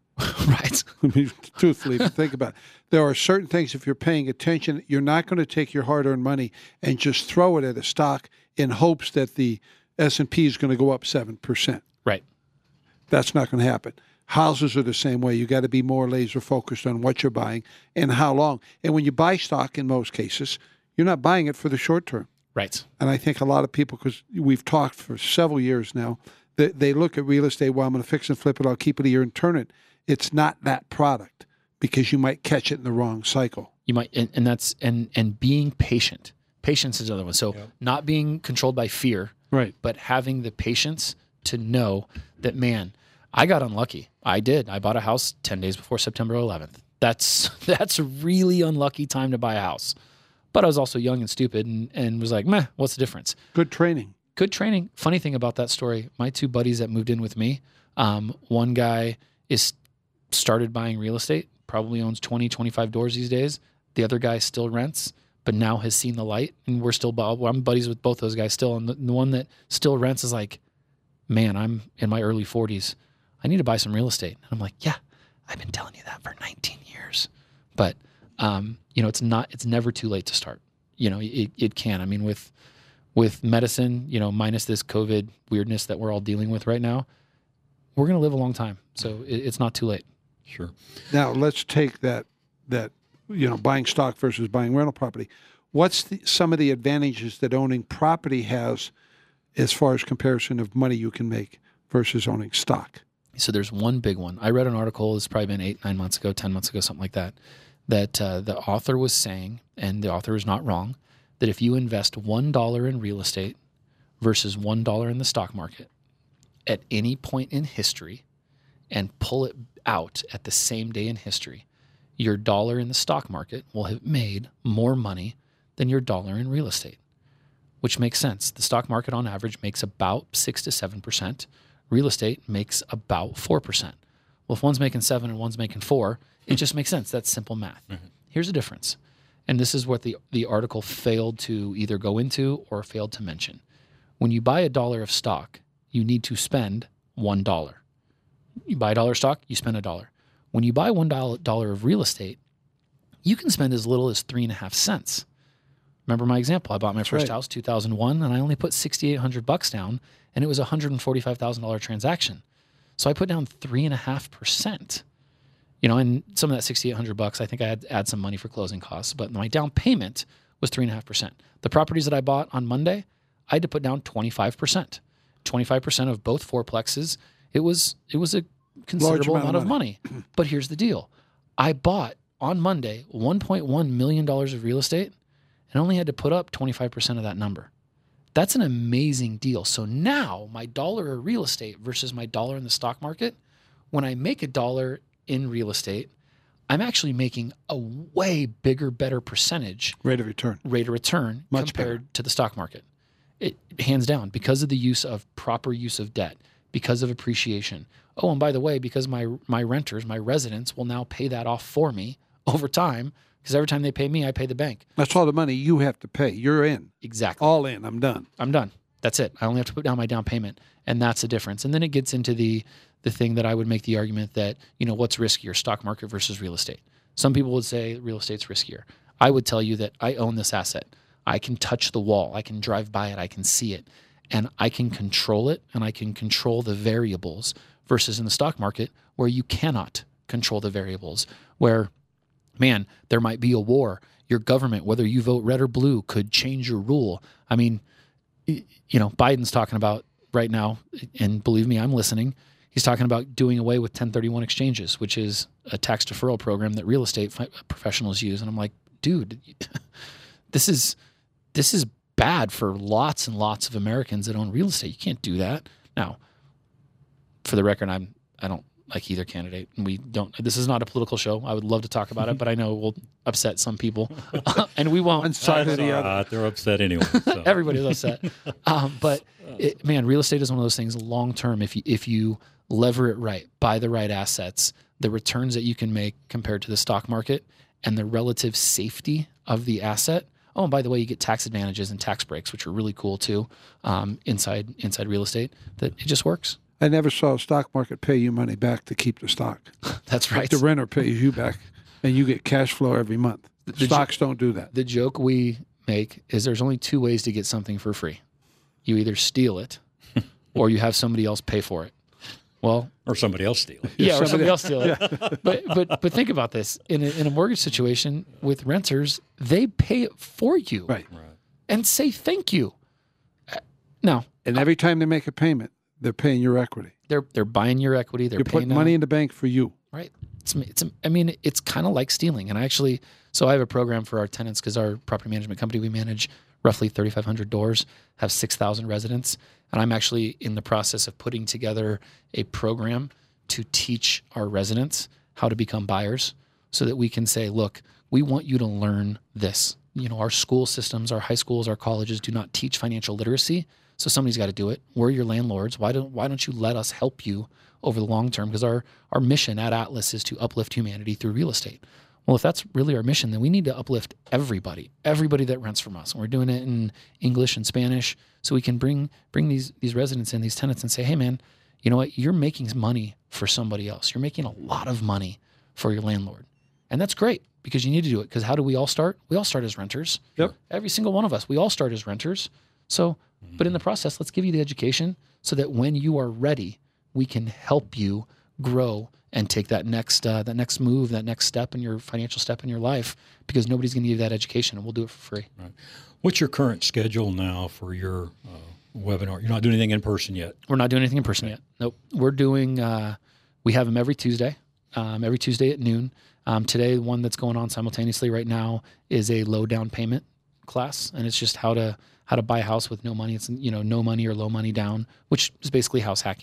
Speaker 4: Right.
Speaker 3: I mean, truthfully, if you think about it, there are certain things, if you're paying attention, you're not going to take your hard-earned money and just throw it at a stock in hopes that the S and P is going to go up seven percent.
Speaker 4: Right.
Speaker 3: That's not going to happen. Houses are the same way. You got to be more laser focused on what you're buying and how long. And when you buy stock, in most cases, you're not buying it for the short term.
Speaker 4: Right.
Speaker 3: And I think a lot of people, because we've talked for several years now, they, they look at real estate, well, I'm going to fix and flip it, I'll keep it a year and turn it. It's not that product, because you might catch it in the wrong cycle.
Speaker 4: You might, and, and that's, and, and being patient. Patience is another one. So
Speaker 2: Yep.
Speaker 4: not being controlled by fear,
Speaker 3: Right.
Speaker 4: but having the patience to know that, man, I got unlucky. I did. I bought a house ten days before September eleventh. That's, that's a really unlucky time to buy a house. But I was also young and stupid, and, and was like, meh, what's the difference?
Speaker 3: Good training.
Speaker 4: Good training. Funny thing about that story, my two buddies that moved in with me, um, one guy is started buying real estate, probably owns twenty, twenty-five doors these days. The other guy still rents, but now has seen the light, and we're still, I'm buddies with both those guys still. And the, the one that still rents is like, man, I'm in my early forties. I need to buy some real estate. And I'm like, yeah, I've been telling you that for nineteen years. But, um, you know, it's not, it's never too late to start. You know, it, it can. I mean, with, with medicine, you know, minus this COVID weirdness that we're all dealing with right now, we're going to live a long time. So it, it's not too late.
Speaker 2: Sure.
Speaker 3: Now, let's take that, that you know, buying stock versus buying rental property. What's the, some of the advantages that owning property has as far as comparison of money you can make versus owning stock?
Speaker 4: So there's one big one. I read an article, it's probably been eight, nine months ago, ten months ago, something like that, that uh, the author was saying, and the author is not wrong, that if you invest one dollar in real estate versus one dollar in the stock market, at any point in history, and pull it out at the same day in history, your dollar in the stock market will have made more money than your dollar in real estate, which makes sense. The stock market on average makes about six to seven percent. Real estate makes about four percent. Well, if one's making seven and one's making four, it just makes sense. That's simple math. Mm-hmm. Here's the difference. And this is what the, the article failed to either go into or failed to mention. When you buy a dollar of stock, you need to spend one dollar. You buy a dollar of stock, you spend a dollar. When you buy one dollar of real estate, you can spend as little as three and a half cents. Remember my example? I bought my
Speaker 3: That's
Speaker 4: first
Speaker 3: right.
Speaker 4: house, two thousand one, and I only put six thousand eight hundred bucks down, and it was a one hundred forty-five thousand dollars transaction. So I put down three and a half percent. You know, and some of that six thousand eight hundred bucks, I think I had to add some money for closing costs, but my down payment was three and a half percent. The properties that I bought on Monday, I had to put down twenty-five percent. twenty-five percent of both fourplexes. It was it was a considerable
Speaker 3: amount
Speaker 4: amount
Speaker 3: of
Speaker 4: of money. But here's the deal. I bought on Monday one point one million dollars of real estate and only had to put up twenty-five percent of that number. That's an amazing deal. So now my dollar of real estate versus my dollar in the stock market, when I make a dollar in real estate, I'm actually making a way bigger, better percentage
Speaker 3: Rate of return.
Speaker 4: rate of return
Speaker 3: Much
Speaker 4: compared
Speaker 3: better.
Speaker 4: to the stock market. It hands down, because of the use of proper use of debt, because of appreciation. Oh, and by the way, because my my renters, my residents will now pay that off for me over time, because every time they pay me, I pay the bank.
Speaker 3: That's all the money you have to pay. You're in.
Speaker 4: Exactly.
Speaker 3: All in. I'm done.
Speaker 4: I'm done. That's it. I only have to put down my down payment, and that's the difference. And then it gets into the the thing that I would make the argument that, you know, what's riskier, stock market versus real estate? Some people would say real estate's riskier. I would tell you that I own this asset. I can touch the wall. I can drive by it. I can see it, and I can control it, and I can control the variables versus in the stock market where you cannot control the variables, where, man, there might be a war. Your government, whether you vote red or blue, could change your rule. I mean, you know, Biden's talking about right now, and believe me, I'm listening. He's talking about doing away with ten thirty-one exchanges, which is a tax deferral program that real estate fi- professionals use. And I'm like, dude, this is this is bad for lots and lots of Americans that own real estate. You can't do that. Now, for the record, I'm I don't like either candidate, and we don't. This is not a political show. I would love to talk about it, but I know it will upset some people, and we won't.
Speaker 3: One side or the other.
Speaker 2: Uh, they're upset anyway. So.
Speaker 4: Everybody's upset. Um, but it, man, real estate is one of those things long term. If you if you lever it right, buy the right assets, the returns that you can make compared to the stock market, and the relative safety of the asset. Oh, and by the way, you get tax advantages and tax breaks, which are really cool too. Um, inside inside real estate, that it just works.
Speaker 3: I never saw a stock market pay you money back to keep the stock.
Speaker 4: That's right.
Speaker 3: The renter pays you back, and you get cash flow every month.
Speaker 4: The
Speaker 3: Stocks don't do that.
Speaker 4: The joke we make is there's only two ways to get something for free. You either steal it, or you have somebody else pay for it. Well,
Speaker 2: Or somebody else steal it.
Speaker 4: yeah, or
Speaker 3: somebody-
Speaker 4: somebody else steal it. But but but think about this: in a, in a mortgage situation with renters, they pay it for you,
Speaker 3: Right.
Speaker 4: and say thank you. Uh, No,
Speaker 3: And every time they make a payment, they're paying your equity.
Speaker 4: they're they're buying your equity. They're
Speaker 3: You're
Speaker 4: paying
Speaker 3: putting money
Speaker 4: out,
Speaker 3: in the bank for you.
Speaker 4: right? It's it's. I mean, it's kind of like stealing. And I actually, so I have a program for our tenants because our property management company, we manage roughly thirty-five hundred doors, have six thousand residents, and I'm actually in the process of putting together a program to teach our residents how to become buyers, so that we can say, look, we want you to learn this. You know, our school systems, our high schools, our colleges do not teach financial literacy. So somebody's got to do it. We're your landlords. Why don't why don't you let us help you over the long term? Because our, our mission at Atlas is to uplift humanity through real estate. Well, if that's really our mission, then we need to uplift everybody, everybody that rents from us. And we're doing it in English and Spanish, so we can bring bring these these residents in, these tenants, and say, hey, man, you know what? You're making money for somebody else. You're making a lot of money for your landlord. And that's great, because you need to do it. Because how do we all start? We all start as renters.
Speaker 3: Yep.
Speaker 4: Every single one of us. We all start as renters. So, but in the process, let's give you the education so that when you are ready, we can help you grow and take that next uh, that next move, that next step in your financial step in your life, because nobody's going to give you that education, and we'll do it for free.
Speaker 2: Right. What's your current schedule now for your uh, webinar? You're not doing anything in person yet.
Speaker 4: We're not doing anything in person yet. Nope. We're doing, uh, we have them every Tuesday, um, every Tuesday at noon. Um, today, one that's going on simultaneously right now is a low down payment class, and it's just how to how to buy a house with no money. It's, you know, no money or low money down, which is basically house hacking.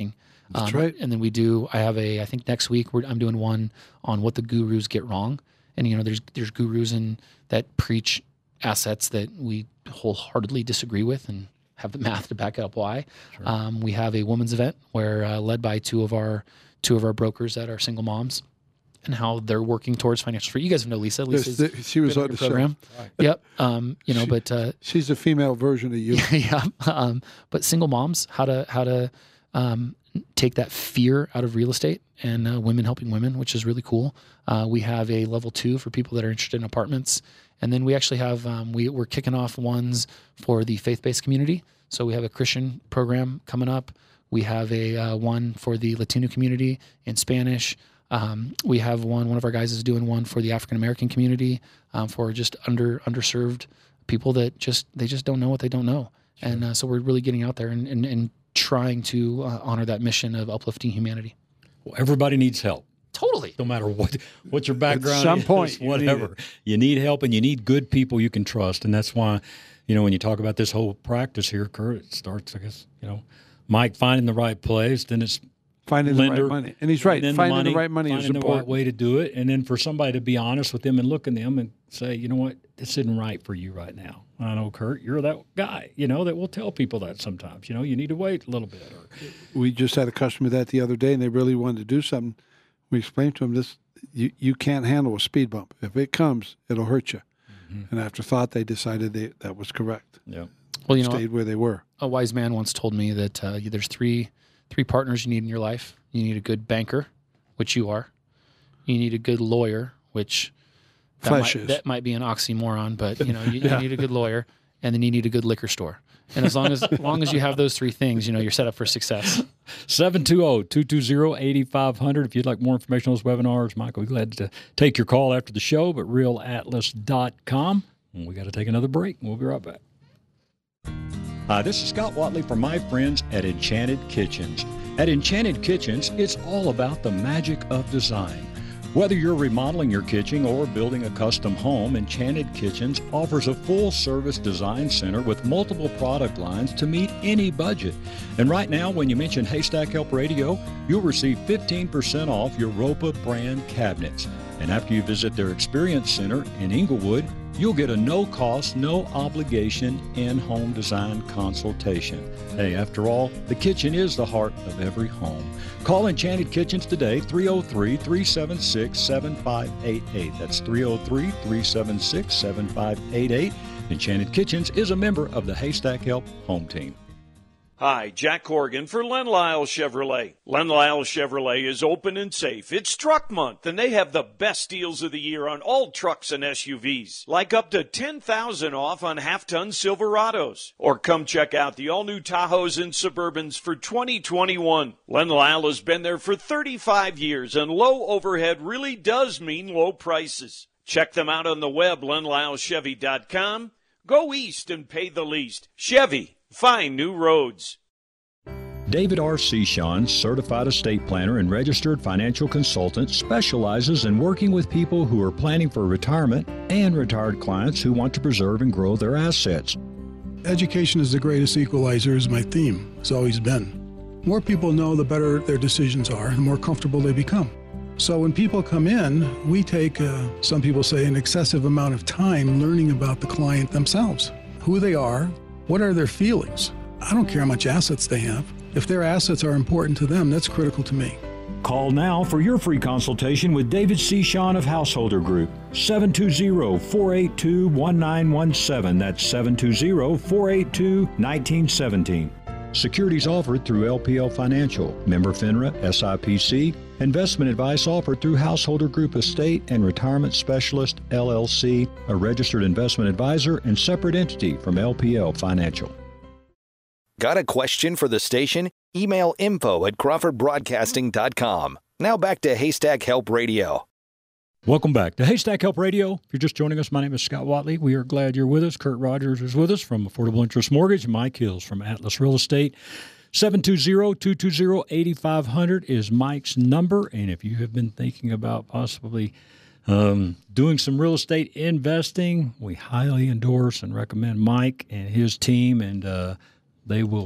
Speaker 3: That's
Speaker 4: um,
Speaker 3: right.
Speaker 4: And then we do, I have a, I think next week we're, I'm doing one on what the gurus get wrong. And, you know, there's, there's gurus in that preach assets that we wholeheartedly disagree with and have the math to back up why. Sure. Um, we have a women's event where uh, led by two of our, two of our brokers that are single moms, and how they're working towards financial freedom. You guys know Lisa. Lisa's
Speaker 3: the, she was on the
Speaker 4: program.
Speaker 3: show. Right.
Speaker 4: Yep. Um, you know,
Speaker 3: she,
Speaker 4: but uh,
Speaker 3: she's a female version of you.
Speaker 4: yeah. Um, but single moms, how to how to um, take that fear out of real estate, and uh, women helping women, which is really cool. Uh, we have a level two for people that are interested in apartments, and then we actually have um, we we're kicking off ones for the faith-based community. So we have a Christian program coming up. We have a uh, one for the Latino community in Spanish. Um, we have one, one of our guys is doing one for the African-American community, um, for just under, underserved people that just, they just don't know what they don't know. Sure. And, uh, so we're really getting out there and, and, and trying to uh, honor that mission of uplifting humanity.
Speaker 2: Well, everybody needs help.
Speaker 4: Totally.
Speaker 2: No matter what, what your background
Speaker 3: At some
Speaker 2: is,
Speaker 3: point, you
Speaker 2: whatever.
Speaker 3: need
Speaker 2: you need help, and you need good people you can trust. And that's why, you know, when you talk about this whole practice here, Kurt, it starts, I guess, you know, Mike finding the right place, then it's
Speaker 3: Finding
Speaker 2: lender,
Speaker 3: the right money. And he's right.
Speaker 2: and then
Speaker 3: Finding
Speaker 2: the, money,
Speaker 3: the right money is
Speaker 2: finding the
Speaker 3: important.
Speaker 2: right way to do it. And then for somebody to be honest with them and look at them and say, you know what, this isn't right for you right now. I know, Kurt, you're that guy, you know, that will tell people that sometimes, you know, you need to wait a little bit. Or,
Speaker 3: We just had a customer that the other day, and they really wanted to do something. We explained to them, this, you, you can't handle a speed bump. If it comes, it'll hurt you. Mm-hmm. And after thought, they decided they, that was correct.
Speaker 2: Yeah.
Speaker 4: Well, you know,
Speaker 3: stayed where they were.
Speaker 4: A wise man once told me that uh, there's three three partners you need in your life. You need a good banker, which you are. You need a good lawyer, which that,
Speaker 3: Flesh
Speaker 4: might,
Speaker 3: is.
Speaker 4: that might be an oxymoron, but you know you,
Speaker 3: Yeah.
Speaker 4: you need a good lawyer, and then you need a good liquor store. And as long as, as long as you have those three things, you know you're set up for success.
Speaker 2: seven two zero, two two zero, eight five zero zero. If you'd like more information on those webinars, Michael, we're glad to take your call after the show, but real atlas dot com. And we got to take another break. We'll be right back. Hi, this is Scott Watley from my friends at Enchanted Kitchens. At Enchanted Kitchens, it's all about the magic of design. Whether you're remodeling your kitchen or building a custom home, Enchanted Kitchens offers a full-service design center with multiple product lines to meet any budget. And right now, when you mention Haystack Help Radio, you'll receive fifteen percent off your Ropa brand cabinets. And after you visit their Experience Center in Inglewood, you'll get a no-cost, no-obligation in-home design consultation. Hey, after all, the kitchen is the heart of every home. Call Enchanted Kitchens today, three oh three, three seven six, seven five eight eight. That's three oh three, three seven six, seven five eight eight. Enchanted Kitchens is a member of the Haystack Help Home Team.
Speaker 6: Hi, Jack Corrigan for Len Lyle Chevrolet. Len Lyle Chevrolet is open and safe. It's truck month, and they have the best deals of the year on all trucks and S U Vs, like up to ten thousand dollars off on half-ton Silverados. Or come check out the all-new Tahoes and Suburbans for twenty twenty-one. Len Lyle has been there for thirty-five years, and low overhead really does mean low prices. Check them out on the web, len lyle chevy dot com. Go east and pay the least. Chevy. Find new roads.
Speaker 2: David R. Seshon, certified estate planner and registered financial consultant, specializes in working with people who are planning for retirement and retired clients who want to preserve and grow their assets.
Speaker 7: Education is the greatest equalizer is my theme. It's always been. More people know, the better their decisions are, the more comfortable they become. So when people come in, we take, uh, some people say, an excessive amount of time learning about the client themselves, who they are, what are their feelings? I don't care how much assets they have. If their assets are important to them, that's critical to me.
Speaker 2: Call now for your free consultation with David Seshon of Householder Group. seven two zero, four eight two, one nine one seven. That's seven two zero, four eight two, one nine one seven. Securities offered through L P L Financial, member FINRA, S I P C. Investment advice offered through Householder Group Estate and Retirement Specialist, L L C, a registered investment advisor and separate entity from L P L Financial.
Speaker 8: Got a question for the station? Email info at crawford broadcasting dot com. Now back to Haystack Help Radio.
Speaker 2: Welcome back to Haystack Help Radio. If you're just joining us, my name is Scott Watley. We are glad you're with us. Kurt Rogers is with us from Affordable Interest Mortgage. Mike Hills from Atlas Real Estate. seven two zero, two two zero, eight five zero zero is Mike's number. And if you have been thinking about possibly um, doing some real estate investing, we highly endorse and recommend Mike and his team, and uh, they will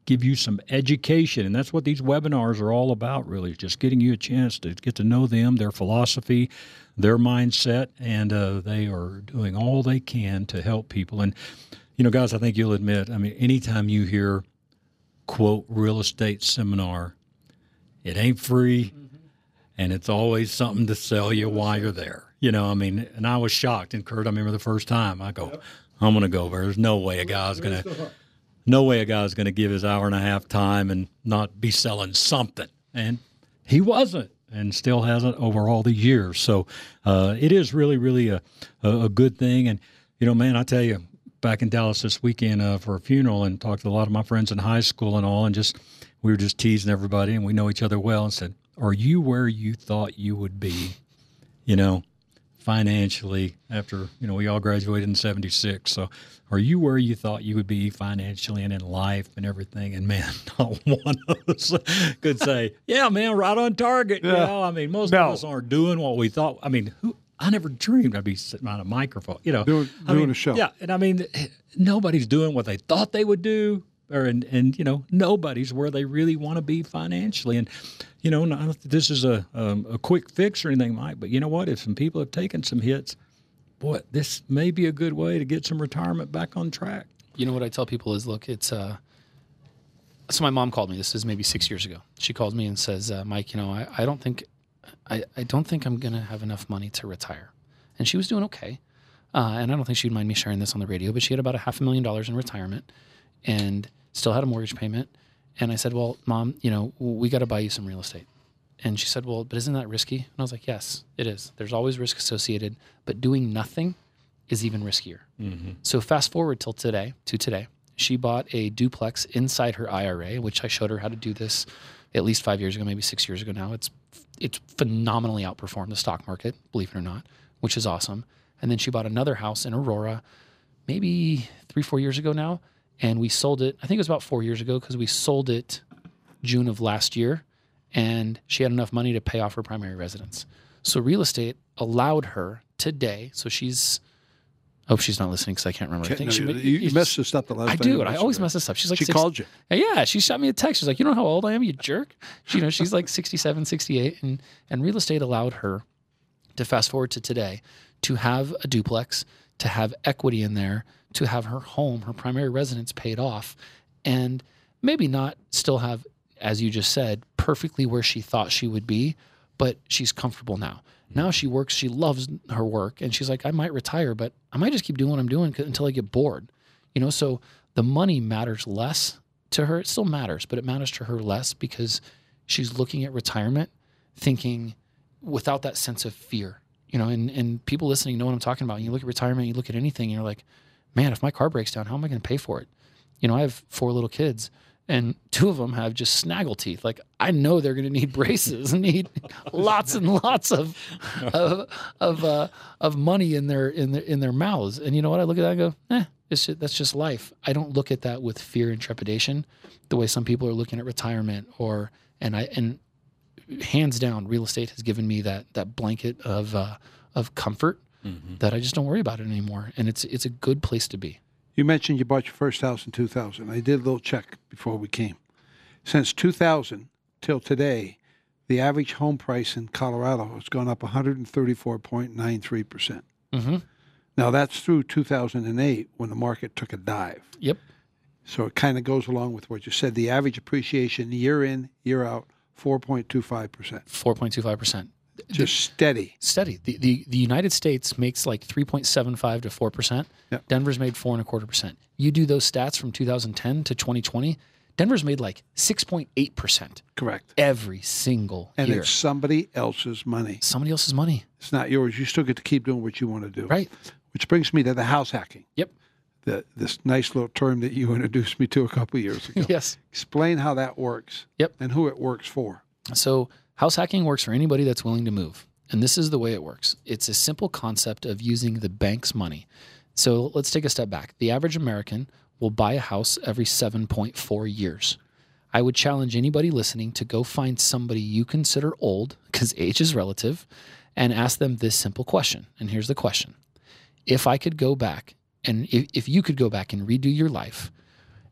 Speaker 2: give you some education. And that's what these webinars are all about, really, just getting you a chance to get to know them, their philosophy, their mindset, and uh, they are doing all they can to help people. And, you know, guys, I think you'll admit, I mean, anytime you hear, quote, real estate seminar, it ain't free, mm-hmm. and it's always something to sell you while you're there. You know, I mean, and I was shocked. And Kurt, I remember the first time I go, yep. I'm going to go there. There's no way a guy's going to, no way a guy's going to give his hour and a half time and not be selling something. And he wasn't, and still hasn't over all the years. So uh, it is really, really a, a, a good thing. And, you know, man, I tell you, back in Dallas this weekend uh, for a funeral and talked to a lot of my friends in high school and all, and just, we were just teasing everybody, and we know each other well, and said, are you where you thought you would be, you know, financially after, you know, we all graduated in seventy-six. So are you where you thought you would be financially and in life and everything? And man, not one of us could say, yeah, man, right on target. Yeah. You know, I mean, most no. of us aren't doing what we thought. I mean, who, I never dreamed I'd be sitting on a microphone, you know,
Speaker 3: doing,
Speaker 2: I
Speaker 3: doing
Speaker 2: mean,
Speaker 3: a show.
Speaker 2: Yeah. And I mean, nobody's doing what they thought they would do. Or and, and you know, nobody's where they really want to be financially. And you know, not that this is a um, a quick fix or anything, Mike, but you know what? If some people have taken some hits, boy, this may be a good way to get some retirement back on track.
Speaker 4: You know what I tell people is, look, it's uh. So my mom called me. This is maybe six years ago. She called me and says, uh, Mike, you know, I, I don't think, I, I don't think I'm gonna have enough money to retire. And she was doing okay, uh, and I don't think she'd mind me sharing this on the radio. But she had about a half a million dollars in retirement, and still had a mortgage payment. And I said, well, Mom, you know, we got to buy you some real estate. And she said, well, but isn't that risky? And I was like, yes, it is. There's always risk associated, but doing nothing is even riskier. Mm-hmm. So fast forward till today, to today, she bought a duplex inside her I R A, which I showed her how to do this at least five years ago, maybe six years ago now. It's it's phenomenally outperformed the stock market, believe it or not, which is awesome. And then she bought another house in Aurora, maybe three, four years ago now. And we sold it, I think it was about four years ago, because we sold it June of last year, and she had enough money to pay off her primary residence. So real estate allowed her today, so she's, I hope she's not listening because I can't remember. I think
Speaker 3: no,
Speaker 4: she,
Speaker 3: you, you messed this up the last
Speaker 4: I
Speaker 3: time.
Speaker 4: I do, and I always mess this up. She's like,
Speaker 3: she
Speaker 4: six,
Speaker 3: called you.
Speaker 4: Yeah, she shot me a text. She's like, you know how old I am, you jerk? She, you know, she's like sixty-seven, sixty-eight, and, and real estate allowed her to fast forward to today, to have a duplex, to have equity in there, to have her home, her primary residence paid off, and maybe not still have, as you just said, perfectly where she thought she would be, but she's comfortable now. Now she works, she loves her work, and she's like, I might retire, but I might just keep doing what I'm doing until I get bored. You know, so the money matters less to her. It still matters, but it matters to her less because she's looking at retirement thinking without that sense of fear. You know, and, and people listening know what I'm talking about. You look at retirement, you look at anything, and you're like, man, if my car breaks down, how am I going to pay for it? You know, I have four little kids, and two of them have just snaggle teeth. Like, I know they're going to need braces and need lots and lots of of of, uh, of money in their in their in their mouths. And you know what? I look at that and go, eh, it's just, that's just life. I don't look at that with fear and trepidation, the way some people are looking at retirement. Or and I and hands down, real estate has given me that that blanket of uh, of comfort. Mm-hmm. That I just don't worry about it anymore. And it's it's a good place to be.
Speaker 3: You mentioned you bought your first house in two thousand. I did a little check before we came. Since two thousand till today, the average home price in Colorado has gone up one hundred thirty-four point nine three percent.
Speaker 4: Mm-hmm.
Speaker 3: Now, that's through two thousand eight when the market took a dive.
Speaker 4: Yep.
Speaker 3: So it kind of goes along with what you said. The average appreciation year in, year out, four point two five percent.
Speaker 4: four point two five percent.
Speaker 3: Just steady.
Speaker 4: Steady. The, the the United States makes like three point seven five to four percent.
Speaker 3: Yep.
Speaker 4: Denver's made four and a quarter percent. You do those stats from two thousand ten to twenty twenty, Denver's made like six point eight percent.
Speaker 3: Correct.
Speaker 4: Every single
Speaker 3: and
Speaker 4: year.
Speaker 3: And it's somebody else's money.
Speaker 4: Somebody else's money.
Speaker 3: It's not yours. You still get to keep doing what you want to do.
Speaker 4: Right.
Speaker 3: Which brings me to the house hacking.
Speaker 4: Yep.
Speaker 3: The, this nice little term that you introduced me to a couple of years ago.
Speaker 4: Yes.
Speaker 3: Explain how that works.
Speaker 4: Yep.
Speaker 3: And who it works for.
Speaker 4: So house hacking works for anybody that's willing to move. And this is the way it works. It's a simple concept of using the bank's money. So let's take a step back. The average American will buy a house every seven point four years. I would challenge anybody listening to go find somebody you consider old, because age is relative, and ask them this simple question. And here's the question. If I could go back, and if, if you could go back and redo your life,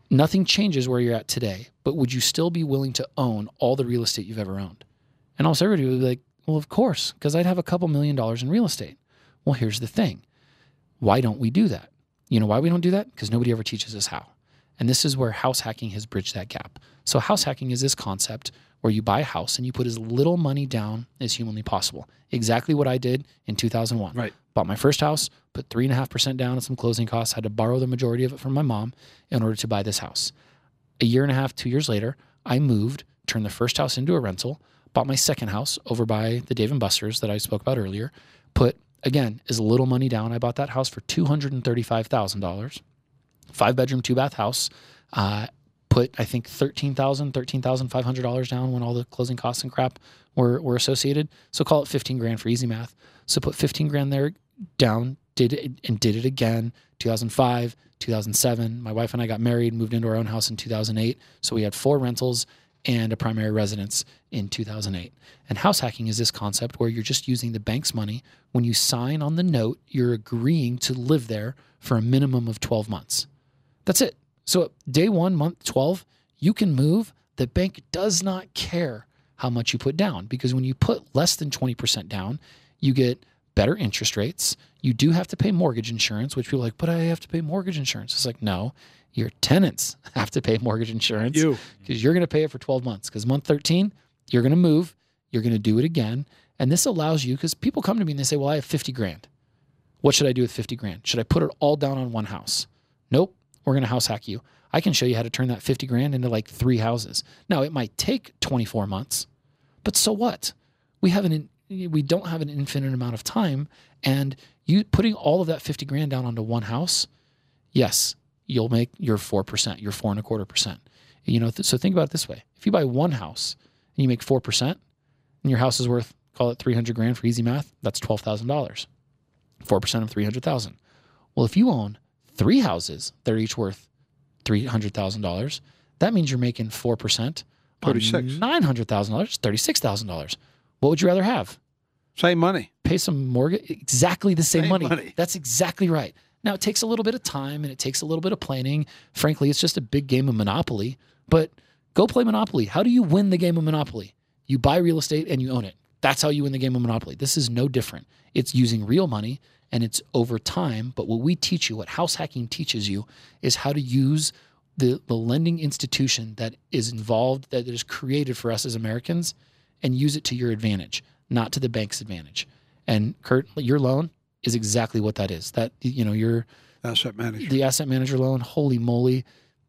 Speaker 4: Nothing changes where you're at today, but would you still be willing to own all the real estate you've ever owned? And almost everybody would be like, well, of course, because I'd have a couple million dollars in real estate. Well, here's the thing. Why don't we do that? You know why we don't do that? Because nobody ever teaches us how. And this is where house hacking has bridged that gap. So house hacking is this concept where you buy a house and you put as little money down as humanly possible. Exactly what I did in two thousand one.
Speaker 3: Right.
Speaker 4: Bought my first house, put three point five percent down and some closing costs, had to borrow the majority of it from my mom in order to buy this house. A year and a half, two years later, I moved, turned the first house into a rental, bought my second house over by the Dave and Buster's that I spoke about earlier, put, again, as little money down. I bought that house for two hundred thirty-five thousand dollars. Five bedroom, two bath house. Uh, put, I think, thirteen thousand dollars, thirteen thousand five hundred dollars down when all the closing costs and crap were, were associated. So call it fifteen grand for easy math. So put fifteen grand there down, did it and did it again. two thousand five, two thousand seven. My wife and I got married, moved into our own house in two thousand eight. So we had four rentals and a primary residence in two thousand eight. And house hacking is this concept where you're just using the bank's money. When you sign on the note, you're agreeing to live there for a minimum of twelve months. That's it. So day one, month twelve, you can move. The bank does not care how much you put down, because when you put less than twenty percent down, you get better interest rates. You do have to pay mortgage insurance, which people are like, but I have to pay mortgage insurance. It's like, no, your tenants have to pay mortgage insurance
Speaker 3: You.
Speaker 4: because you're going to pay it for twelve months. Because month thirteen, you're going to move, you're going to do it again. And this allows you, because people come to me and they say, well, I have fifty grand. What should I do with fifty grand? Should I put it all down on one house? Nope. We're going to house hack you. I can show you how to turn that fifty grand into like three houses. Now, it might take twenty-four months, but so what? We have an, we don't have an infinite amount of time, and you putting all of that fifty grand down onto one house, yes, you'll make your four percent, your four and a quarter percent. You know, th- so think about it this way. If you buy one house and you make four percent and your house is worth, call it three hundred grand for easy math, that's twelve thousand dollars. four percent of three hundred thousand. Well, if you own three houses that are each worth three hundred thousand dollars, that means you're making four percent on
Speaker 3: thirty-six.
Speaker 4: nine hundred thousand dollars, thirty-six thousand dollars. What would you rather have?
Speaker 3: Same money.
Speaker 4: Pay some mortgage? Exactly the same,
Speaker 3: Same
Speaker 4: money.
Speaker 3: money.
Speaker 4: That's exactly right. Now, it takes a little bit of time and it takes a little bit of planning. Frankly, it's just a big game of Monopoly, but go play Monopoly. How do you win the game of Monopoly? You buy real estate and you own it. That's how you win the game of Monopoly. This is no different. It's using real money and it's over time. But what we teach you, what house hacking teaches you, is how to use the, the lending institution that is involved, that is created for us as Americans, and use it to your advantage, not to the bank's advantage. And Kurt, your loan is exactly what that is. That, you know, your
Speaker 3: Asset manager.
Speaker 4: the asset manager loan, holy moly,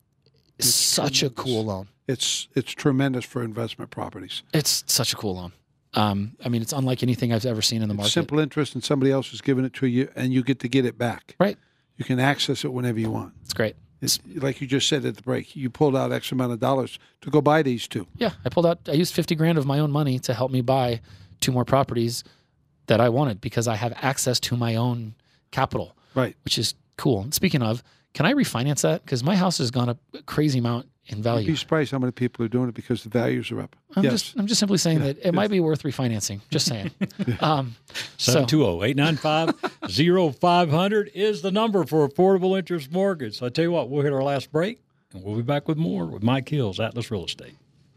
Speaker 3: It's
Speaker 4: such
Speaker 3: tremendous.
Speaker 4: a cool loan.
Speaker 3: It's it's tremendous for investment properties.
Speaker 4: It's such a cool loan. Um, I mean, it's unlike anything I've ever seen in the market.
Speaker 3: It's simple interest, and somebody else is giving it to you, and you get to get it back.
Speaker 4: Right.
Speaker 3: You can access it whenever you want.
Speaker 4: It's great.
Speaker 3: It's like you just said at the break. You pulled out X amount of dollars to go buy these two.
Speaker 4: Yeah, I pulled out, I used fifty grand of my own money to help me buy two more properties that I wanted because I have access to my own capital,
Speaker 3: Right.
Speaker 4: which is cool. And speaking of, can I refinance that? Because my house has gone up a crazy amount in
Speaker 3: You'd
Speaker 4: value.
Speaker 3: be surprised how many people are doing it because the values are up.
Speaker 4: I'm
Speaker 3: yes.
Speaker 4: just I'm just simply saying that it might be worth refinancing. Just saying. um, so,
Speaker 2: seven two zero, eight nine five, zero five zero zero is the number for affordable interest mortgage. So I tell you what, we'll hit our last break, and we'll be back with more with Mike Hills, Atlas Real Estate.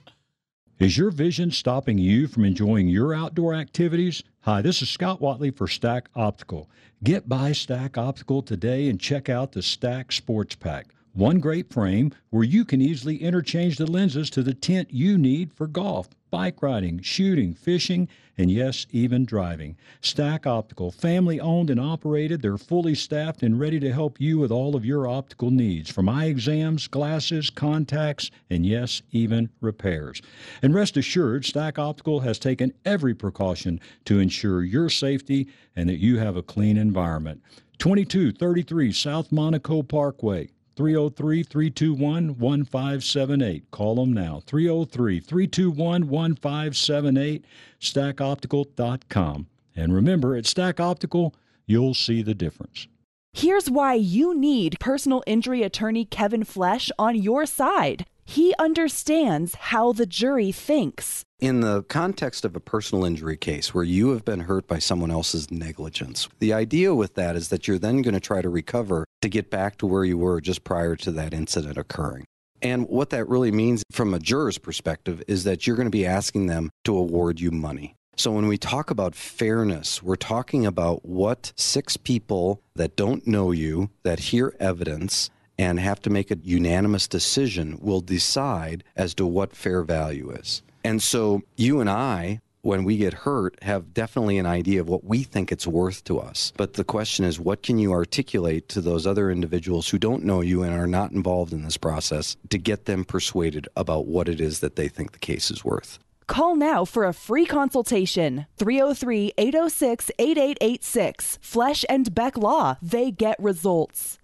Speaker 2: Is your vision stopping you from enjoying your outdoor activities? Hi, this is Scott Watley for Stack Optical. Get by Stack Optical today and check out the Stack Sports Pack. One great frame where you can easily interchange the lenses to the tint you need for golf, bike riding, shooting, fishing, and yes, even driving. Stack Optical, family owned and operated. They're fully staffed and ready to help you with all of your optical needs, from eye exams, glasses, contacts, and yes, even repairs. And rest assured, Stack Optical has taken every precaution to ensure your safety and that you have a clean environment. twenty-two thirty-three South Monaco Parkway. three oh three, three two one, one five seven eight. Call them now. three oh three, three two one, one five seven eight, stack optical dot com. And remember, at Stack Optical, you'll see the difference.
Speaker 9: Here's why you need personal injury attorney Kevin Flesh on your side. He understands how the jury thinks.
Speaker 10: In the context of a personal injury case where you have been hurt by someone else's negligence, the idea with that is that you're then going to try to recover to get back to where you were just prior to that incident occurring. And what that really means from a juror's perspective is that you're going to be asking them to award you money. So when we talk about fairness, we're talking about what six people that don't know you, that hear evidence, and have to make a unanimous decision will decide as to what fair value is. And so you and I, when we get hurt, have definitely an idea of what we think it's worth to us. But the question is, what can you articulate to those other individuals who don't know you and are not involved in this process to get them persuaded about what it is that they think the case is worth?
Speaker 9: Call now for a free consultation. three oh three, eight oh six, eight eight eight six. Flesh and Beck Law. They get results.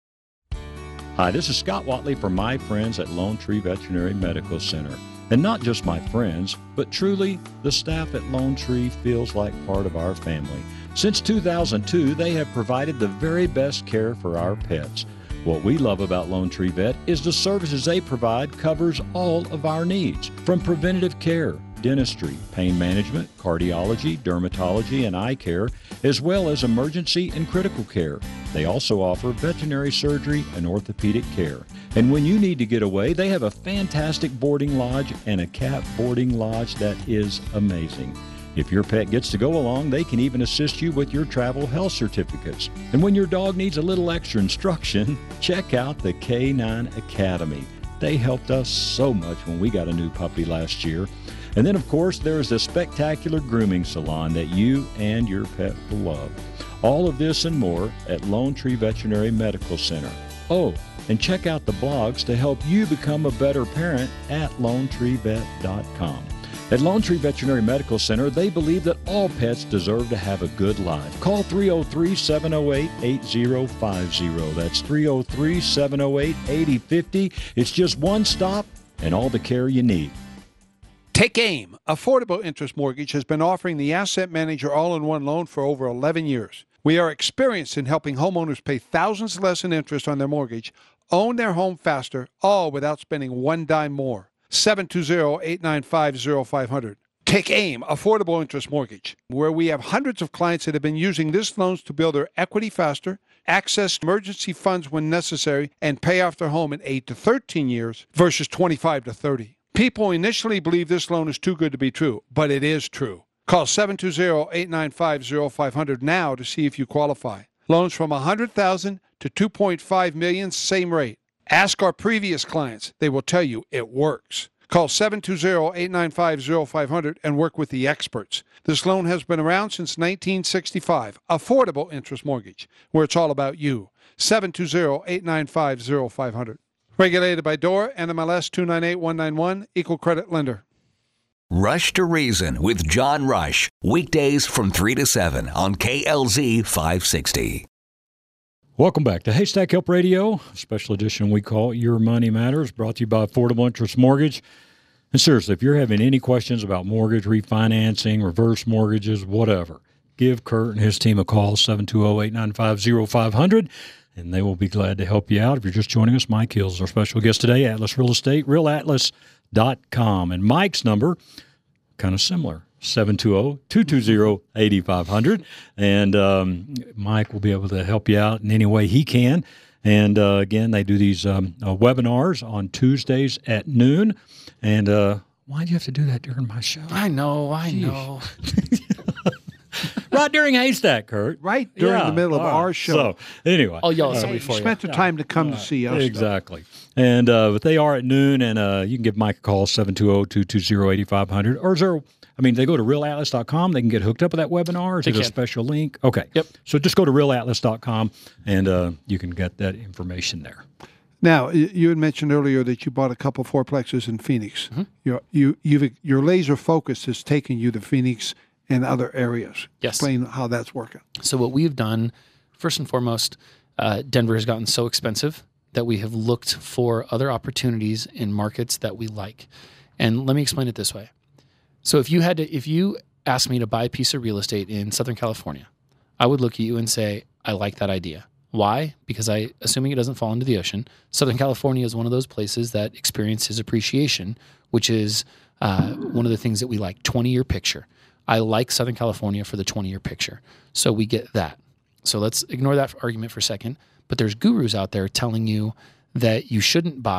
Speaker 2: Hi, this is Scott Watley from my friends at Lone Tree Veterinary Medical Center. And not just my friends, but truly the staff at Lone Tree feels like part of our family. Since two thousand two, they have provided the very best care for our pets. What we love about Lone Tree Vet is the services they provide covers all of our needs, from preventative care, dentistry, pain management, cardiology, dermatology, and eye care, as well as emergency and critical care. They also offer veterinary surgery and orthopedic care. And when you need to get away, they have a fantastic boarding lodge and a cat boarding lodge that is amazing. If your pet gets to go along, they can even assist you with your travel health certificates. And when your dog needs a little extra instruction, check out the K nine Academy. They helped us so much when we got a new puppy last year. And then, of course, there is the spectacular grooming salon that you and your pet will love. All of this and more at Lone Tree Veterinary Medical Center. Oh, and check out the blogs to help you become a better parent at lone tree vet dot com. At Lone Tree Veterinary Medical Center, they believe that all pets deserve to have a good life. Call three oh three, seven oh eight, eight oh five oh. That's three oh three, seven oh eight, eight oh five oh. It's just one stop and all the care you need.
Speaker 3: Take AIM. Affordable Interest Mortgage has been offering the Asset Manager all-in-one loan for over eleven years. We are experienced in helping homeowners pay thousands less in interest on their mortgage, own their home faster, all without spending one dime more. seven two zero, eight nine five, zero five zero zero. Take AIM, Affordable Interest Mortgage, where we have hundreds of clients that have been using this loans to build their equity faster, access emergency funds when necessary, and pay off their home in eight to thirteen years versus twenty-five to thirty. People initially believe this loan is too good to be true, but it is true. Call seven two zero, eight nine five, zero five zero zero now to see if you qualify. Loans from one hundred thousand dollars to two point five million dollars, same rate. Ask our previous clients. They will tell you it works. Call seven two zero, eight nine five, zero five zero zero and work with the experts. This loan has been around since nineteen sixty-five. Affordable Interest Mortgage, where it's all about you. seven two zero, eight nine five, zero five zero zero. Regulated by D O R, N M L S two nine eight one nine one, Equal Credit Lender.
Speaker 5: Rush to Reason with John Rush. Weekdays from three to seven on K L Z five sixty.
Speaker 2: Welcome back to Haystack Help Radio, a special edition we call Your Money Matters, brought to you by Affordable Interest Mortgage. And seriously, if you're having any questions about mortgage refinancing, reverse mortgages, whatever, give Kurt and his team a call, seven two zero, eight nine five, zero five zero zero, and they will be glad to help you out. If you're just joining us, Mike Hills is our special guest today, Atlas Real Estate, real atlas dot com. And Mike's number, kind of similar, seven two zero, two two zero, eight five zero zero. And um, Mike will be able to help you out in any way he can. And, uh, again, they do these um, uh, webinars on Tuesdays at noon. And uh, why do you have to do that during my show?
Speaker 4: I know, I
Speaker 2: Jeez.
Speaker 4: know.
Speaker 2: Right during Haystack, Kurt.
Speaker 3: Right during
Speaker 2: Yeah,
Speaker 3: the middle of
Speaker 2: all
Speaker 3: our
Speaker 2: right.
Speaker 3: show.
Speaker 2: So, anyway.
Speaker 4: I'll yell at
Speaker 3: Uh,
Speaker 4: somebody
Speaker 3: you
Speaker 4: for you.
Speaker 3: spent the time to come to see us.
Speaker 2: Exactly. And uh, but they are at noon, and uh, you can give Mike a call, seven two zero, two two zero, eight five zero zero. Or is there, I mean, they go to real atlas dot com. They can get hooked up with that webinar. Is
Speaker 4: They
Speaker 2: it a
Speaker 4: can.
Speaker 2: special link? Okay.
Speaker 4: Yep.
Speaker 2: So just go to real atlas dot com, and uh, you can get that information there.
Speaker 3: Now, y- you had mentioned earlier that you bought a couple fourplexes in Phoenix.
Speaker 4: Mm-hmm.
Speaker 3: Your, you, you've, your laser focus has taken you to Phoenix and other areas.
Speaker 4: Yes.
Speaker 3: Explain how that's working.
Speaker 4: So what we've done, first and foremost, uh, Denver has gotten so expensive that we have looked for other opportunities in markets that we like. And let me explain it this way. So if you had to, if you asked me to buy a piece of real estate in Southern California, I would look at you and say, I like that idea. Why? Because I, assuming it doesn't fall into the ocean, Southern California is one of those places that experiences appreciation, which is uh, one of the things that we like, twenty-year picture. I like Southern California for the twenty-year picture. So we get that. So let's ignore that argument for a second. But there's gurus out there telling you that you shouldn't buy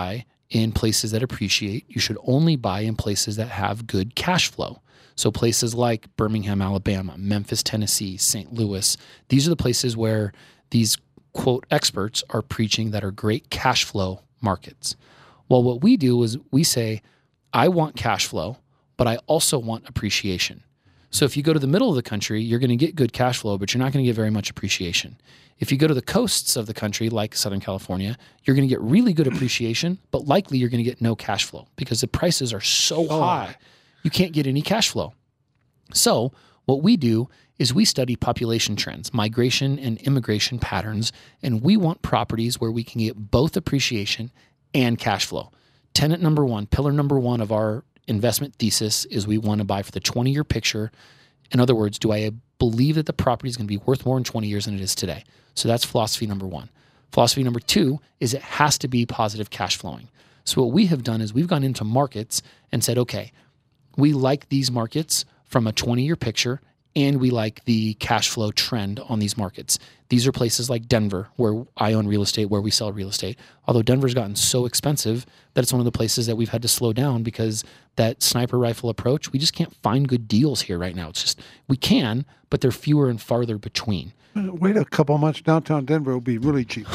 Speaker 4: in places that appreciate. You should only buy in places that have good cash flow. So places like Birmingham, Alabama, Memphis, Tennessee, Saint Louis, these are the places where these quote experts are preaching that are great cash flow markets. Well, what we do is we say, I want cash flow, but I also want appreciation. So if you go to the middle of the country, you're going to get good cash flow, but you're not going to get very much appreciation. If you go to the coasts of the country, like Southern California, you're going to get really good appreciation, but likely you're going to get no cash flow because the prices are so high, you can't get any cash flow. So what we do is we study population trends, migration and immigration patterns, and we want properties where we can get both appreciation and cash flow. Tenant number one, pillar number one of our investment thesis is we want to buy for the twenty-year picture. In other words, do I believe that the property is going to be worth more in twenty years than it is today? So that's philosophy number one. Philosophy number two is it has to be positive cash flowing. So what we have done is we've gone into markets and said, okay, we like these markets from a twenty-year picture, and we like the cash flow trend on these markets. These are places like Denver, where I own real estate, where we sell real estate. Although Denver's gotten so expensive that it's one of the places that we've had to slow down because that sniper rifle approach, we just can't find good deals here right now. It's just, we can, but they're fewer and farther between.
Speaker 3: Wait a couple months, downtown Denver will be really cheap.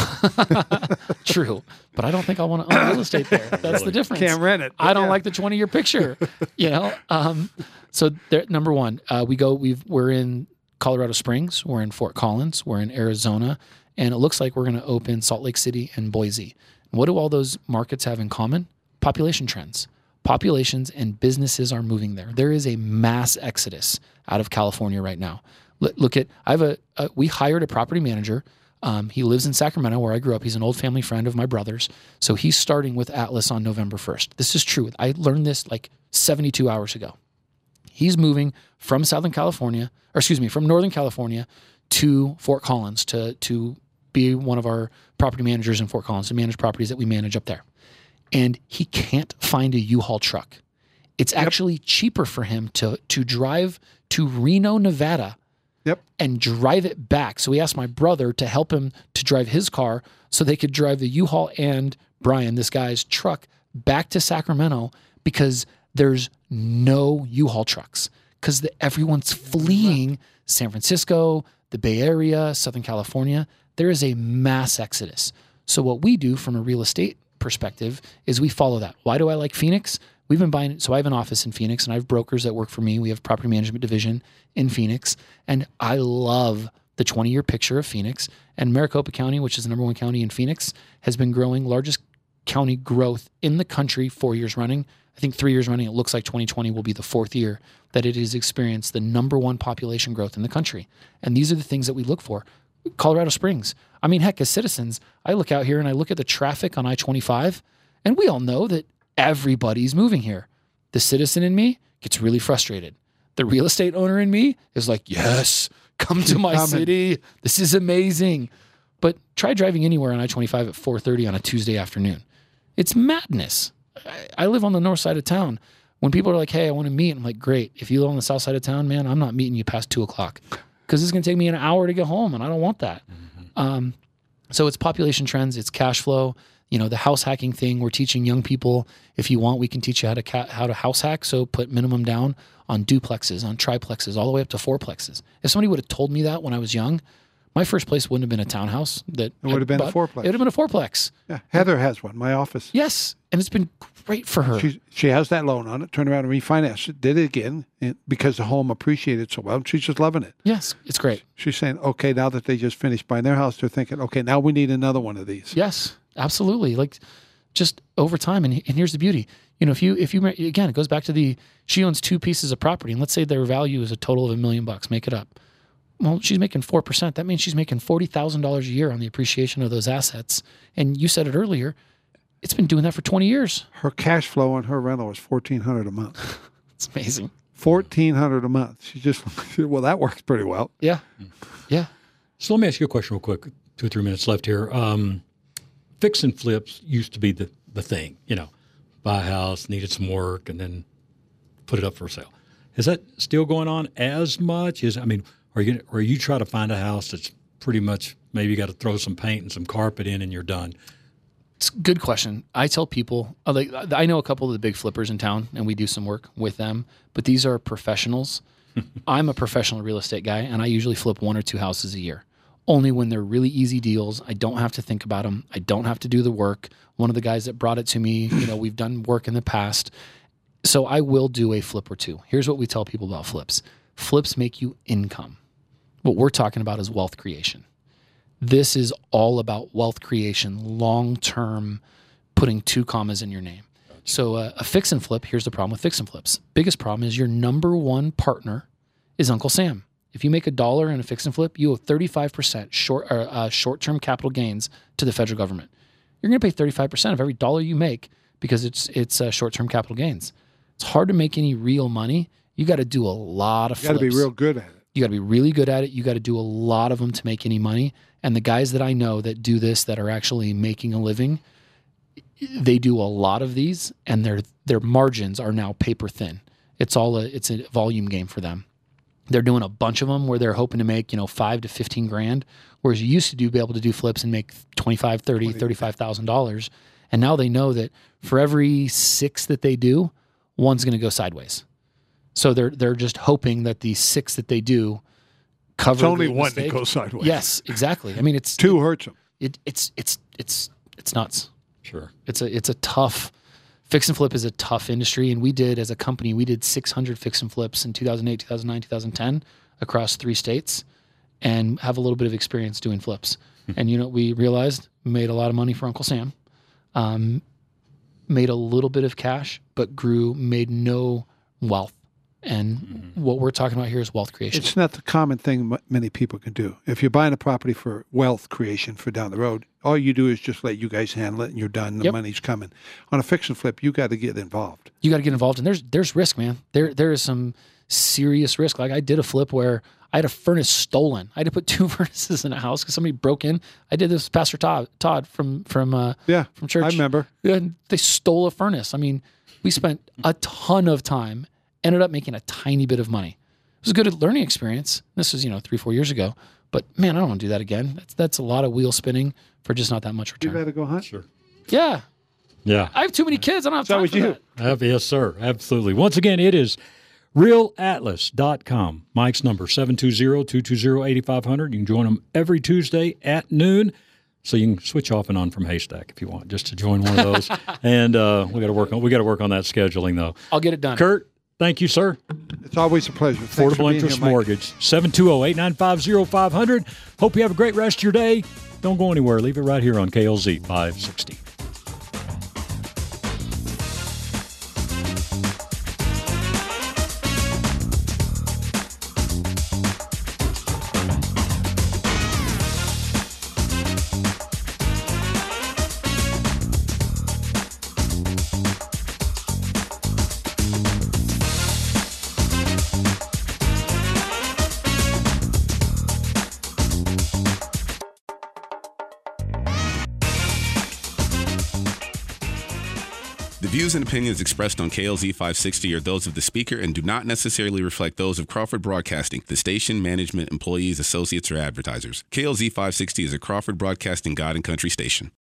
Speaker 4: True, but I don't think I want to own real estate there. That's the difference.
Speaker 3: Can't rent it.
Speaker 4: I don't
Speaker 3: yeah.
Speaker 4: like the twenty-year picture. You know, um, so there, number one, uh, we go. We've we're in Colorado Springs, we're in Fort Collins, we're in Arizona, and it looks like we're going to open Salt Lake City and Boise. And what do all those markets have in common? Population trends. Populations and businesses are moving there. There is a mass exodus out of California right now. Look at, I have a, a we hired a property manager. Um, he lives in Sacramento where I grew up. He's an old family friend of my brother's. So he's starting with Atlas on November first. This is true. I learned this like seventy-two hours ago. He's moving from Southern California, or excuse me, from Northern California to Fort Collins to, to be one of our property managers in Fort Collins to manage properties that we manage up there. And he can't find a U-Haul truck. It's yep. actually cheaper for him to, to drive to Reno, Nevada, Yep. and drive it back. So he asked my brother to help him to drive his car so they could drive the U-Haul and Brian, this guy's truck, back to Sacramento because there's no U-Haul trucks because everyone's fleeing San Francisco, the Bay Area, Southern California. There is a mass exodus. So what we do from a real estate perspective is we follow that. Why do I like Phoenix? We've been buying, so I have an office in Phoenix and I have brokers that work for me. We have a property management division in Phoenix. And I love the twenty-year picture of Phoenix. And Maricopa County, which is the number one county in Phoenix, has been growing, largest county growth in the country four years running. I think three years running, it looks like twenty twenty will be the fourth year that it has experienced the number one population growth in the country. And these are the things that we look for. Colorado Springs. I mean, heck, as citizens, I look out here and I look at the traffic on I twenty-five, and we all know that everybody's moving here. The citizen in me gets really frustrated. The real estate owner in me is like, yes, come to my city. This is amazing. But try driving anywhere on I twenty-five at four thirty on a Tuesday afternoon. It's madness. I, I live on the north side of town. When people are like, hey, I want to meet, I'm like, great. If you live on the south side of town, man, I'm not meeting you past two o'clock because it's going to take me an hour to get home, and I don't want that. Mm-hmm. Um, so it's population trends. It's cash flow. You know, the house hacking thing, we're teaching young people, if you want, we can teach you how to ca- how to house hack. So put minimum down on duplexes, on triplexes, all the way up to fourplexes. If somebody would have told me that when I was young, my first place wouldn't have been a townhouse. That
Speaker 3: it would have been a fourplex.
Speaker 4: It would have been a fourplex.
Speaker 3: Yeah, Heather has one, my office.
Speaker 4: Yes, and it's been great for her.
Speaker 3: She, she has that loan on it, turned around and refinanced it, did it again and because the home appreciated so well, and she's just loving it.
Speaker 4: Yes, it's great.
Speaker 3: She's saying, okay, now that they just finished buying their house, they're thinking, okay, now we need another one of these.
Speaker 4: Yes, absolutely. Like just over time. And, and here's the beauty. You know, if you, if you, again, it goes back to the, she owns two pieces of property and let's say their value is a total of a million bucks, make it up. Well, she's making four percent. That means she's making forty thousand dollars a year on the appreciation of those assets. And you said it earlier, it's been doing that for twenty years.
Speaker 3: Her cash flow on her rental is fourteen hundred dollars a month.
Speaker 4: It's amazing.
Speaker 3: fourteen hundred dollars a month. She just, well, that works pretty well.
Speaker 4: Yeah. Yeah.
Speaker 2: So let me ask you a question real quick. Two or three minutes left here. Um, fix and flips used to be the, the thing, you know, buy a house, needed some work, and then put it up for sale. Is that still going on as much? Is I mean, are you or you try to find a house that's pretty much maybe you got to throw some paint and some carpet in and you're done?
Speaker 4: It's a good question. I tell people, uh, like I know a couple of the big flippers in town, and we do some work with them, but these are professionals. I'm a professional real estate guy, and I usually flip one or two houses a year. Only when they're really easy deals. I don't have to think about them. I don't have to do the work. One of the guys that brought it to me, you know, we've done work in the past. So I will do a flip or two. Here's what we tell people about flips. Flips make you income. What we're talking about is wealth creation. This is all about wealth creation, long-term, putting two commas in your name. So uh, a fix and flip, here's the problem with fix and flips. Biggest problem is your number one partner is Uncle Sam. If you make a dollar in a fix and flip, you owe thirty-five percent short, or, uh, short-term capital gains to the federal government. You're going to pay thirty-five percent of every dollar you make because it's it's uh, short-term capital gains. It's hard to make any real money. You got to do a lot of flips.
Speaker 3: You got to be real good at it.
Speaker 4: You got to be really good at it. You got to do a lot of them to make any money. And the guys that I know that do this, that are actually making a living, they do a lot of these, and their their margins are now paper thin. It's all a it's a volume game for them. They're doing a bunch of them where they're hoping to make, you know, five to fifteen grand, whereas you used to do be able to do flips and make twenty-five, thirty, thirty-five thousand dollars. And now they know that for every six that they do, one's going to go sideways. So they're they're just hoping that the six that they do cover.
Speaker 3: It's only
Speaker 4: the
Speaker 3: one
Speaker 4: mistake.
Speaker 3: that goes sideways.
Speaker 4: Yes, exactly. I mean, it's
Speaker 3: two hurts them.
Speaker 4: It, it's it's it's it's nuts.
Speaker 2: Sure.
Speaker 4: It's a it's a tough fix and flip is a tough industry, and we did as a company we did six hundred fix and flips in two thousand eight, two thousand nine, two thousand ten across three states, and have a little bit of experience doing flips. And you know what we realized? We made a lot of money for Uncle Sam, um, made a little bit of cash, but grew made no wealth. And mm-hmm. what we're talking about here is wealth creation.
Speaker 3: It's not the common thing many people can do. If you're buying a property for wealth creation for down the road, all you do is just let you guys handle it and you're done. The
Speaker 4: yep.
Speaker 3: money's coming. On a fix and flip, you got to get involved.
Speaker 4: You got to get involved. And there's there's risk, man. There There is some serious risk. Like I did a flip where I had a furnace stolen. I had to put two furnaces in a house because somebody broke in. I did this with Pastor Todd, Todd from, from, uh,
Speaker 3: yeah,
Speaker 4: from church.
Speaker 3: I remember.
Speaker 4: And they stole a furnace. I mean, we spent a ton of time, ended up making a tiny bit of money. It was a good learning experience. This was, you know, three, four years ago. But man, I don't want to do that again. That's that's a lot of wheel spinning for just not that much return.
Speaker 3: You got to go hunt?
Speaker 2: Sure.
Speaker 4: Yeah.
Speaker 2: Yeah.
Speaker 4: I have too many kids. I don't have
Speaker 3: so
Speaker 4: time
Speaker 3: would
Speaker 4: for
Speaker 3: you.
Speaker 4: that.
Speaker 2: Uh, yes, sir. Absolutely. Once again, it is real atlas dot com. Mike's number, seven two zero, two two zero, eight five zero zero. You can join them every Tuesday at noon. So you can switch off and on from Haystack if you want, just to join one of those. and uh, we got to work on we got to work on that scheduling though.
Speaker 4: I'll get it done.
Speaker 2: Kurt, thank you, sir.
Speaker 3: It's always a pleasure. Thanks
Speaker 2: Affordable Interest
Speaker 3: here,
Speaker 2: Mortgage, seven two zero, eight nine five, zero five zero zero. Hope you have a great rest of your day. Don't go anywhere. Leave it right here on K L Z five sixty.
Speaker 11: The views and opinions expressed on K L Z five sixty are those of the speaker and do not necessarily reflect those of Crawford Broadcasting, the station, management, employees, associates, or advertisers. K L Z five sixty is a Crawford Broadcasting God and Country station.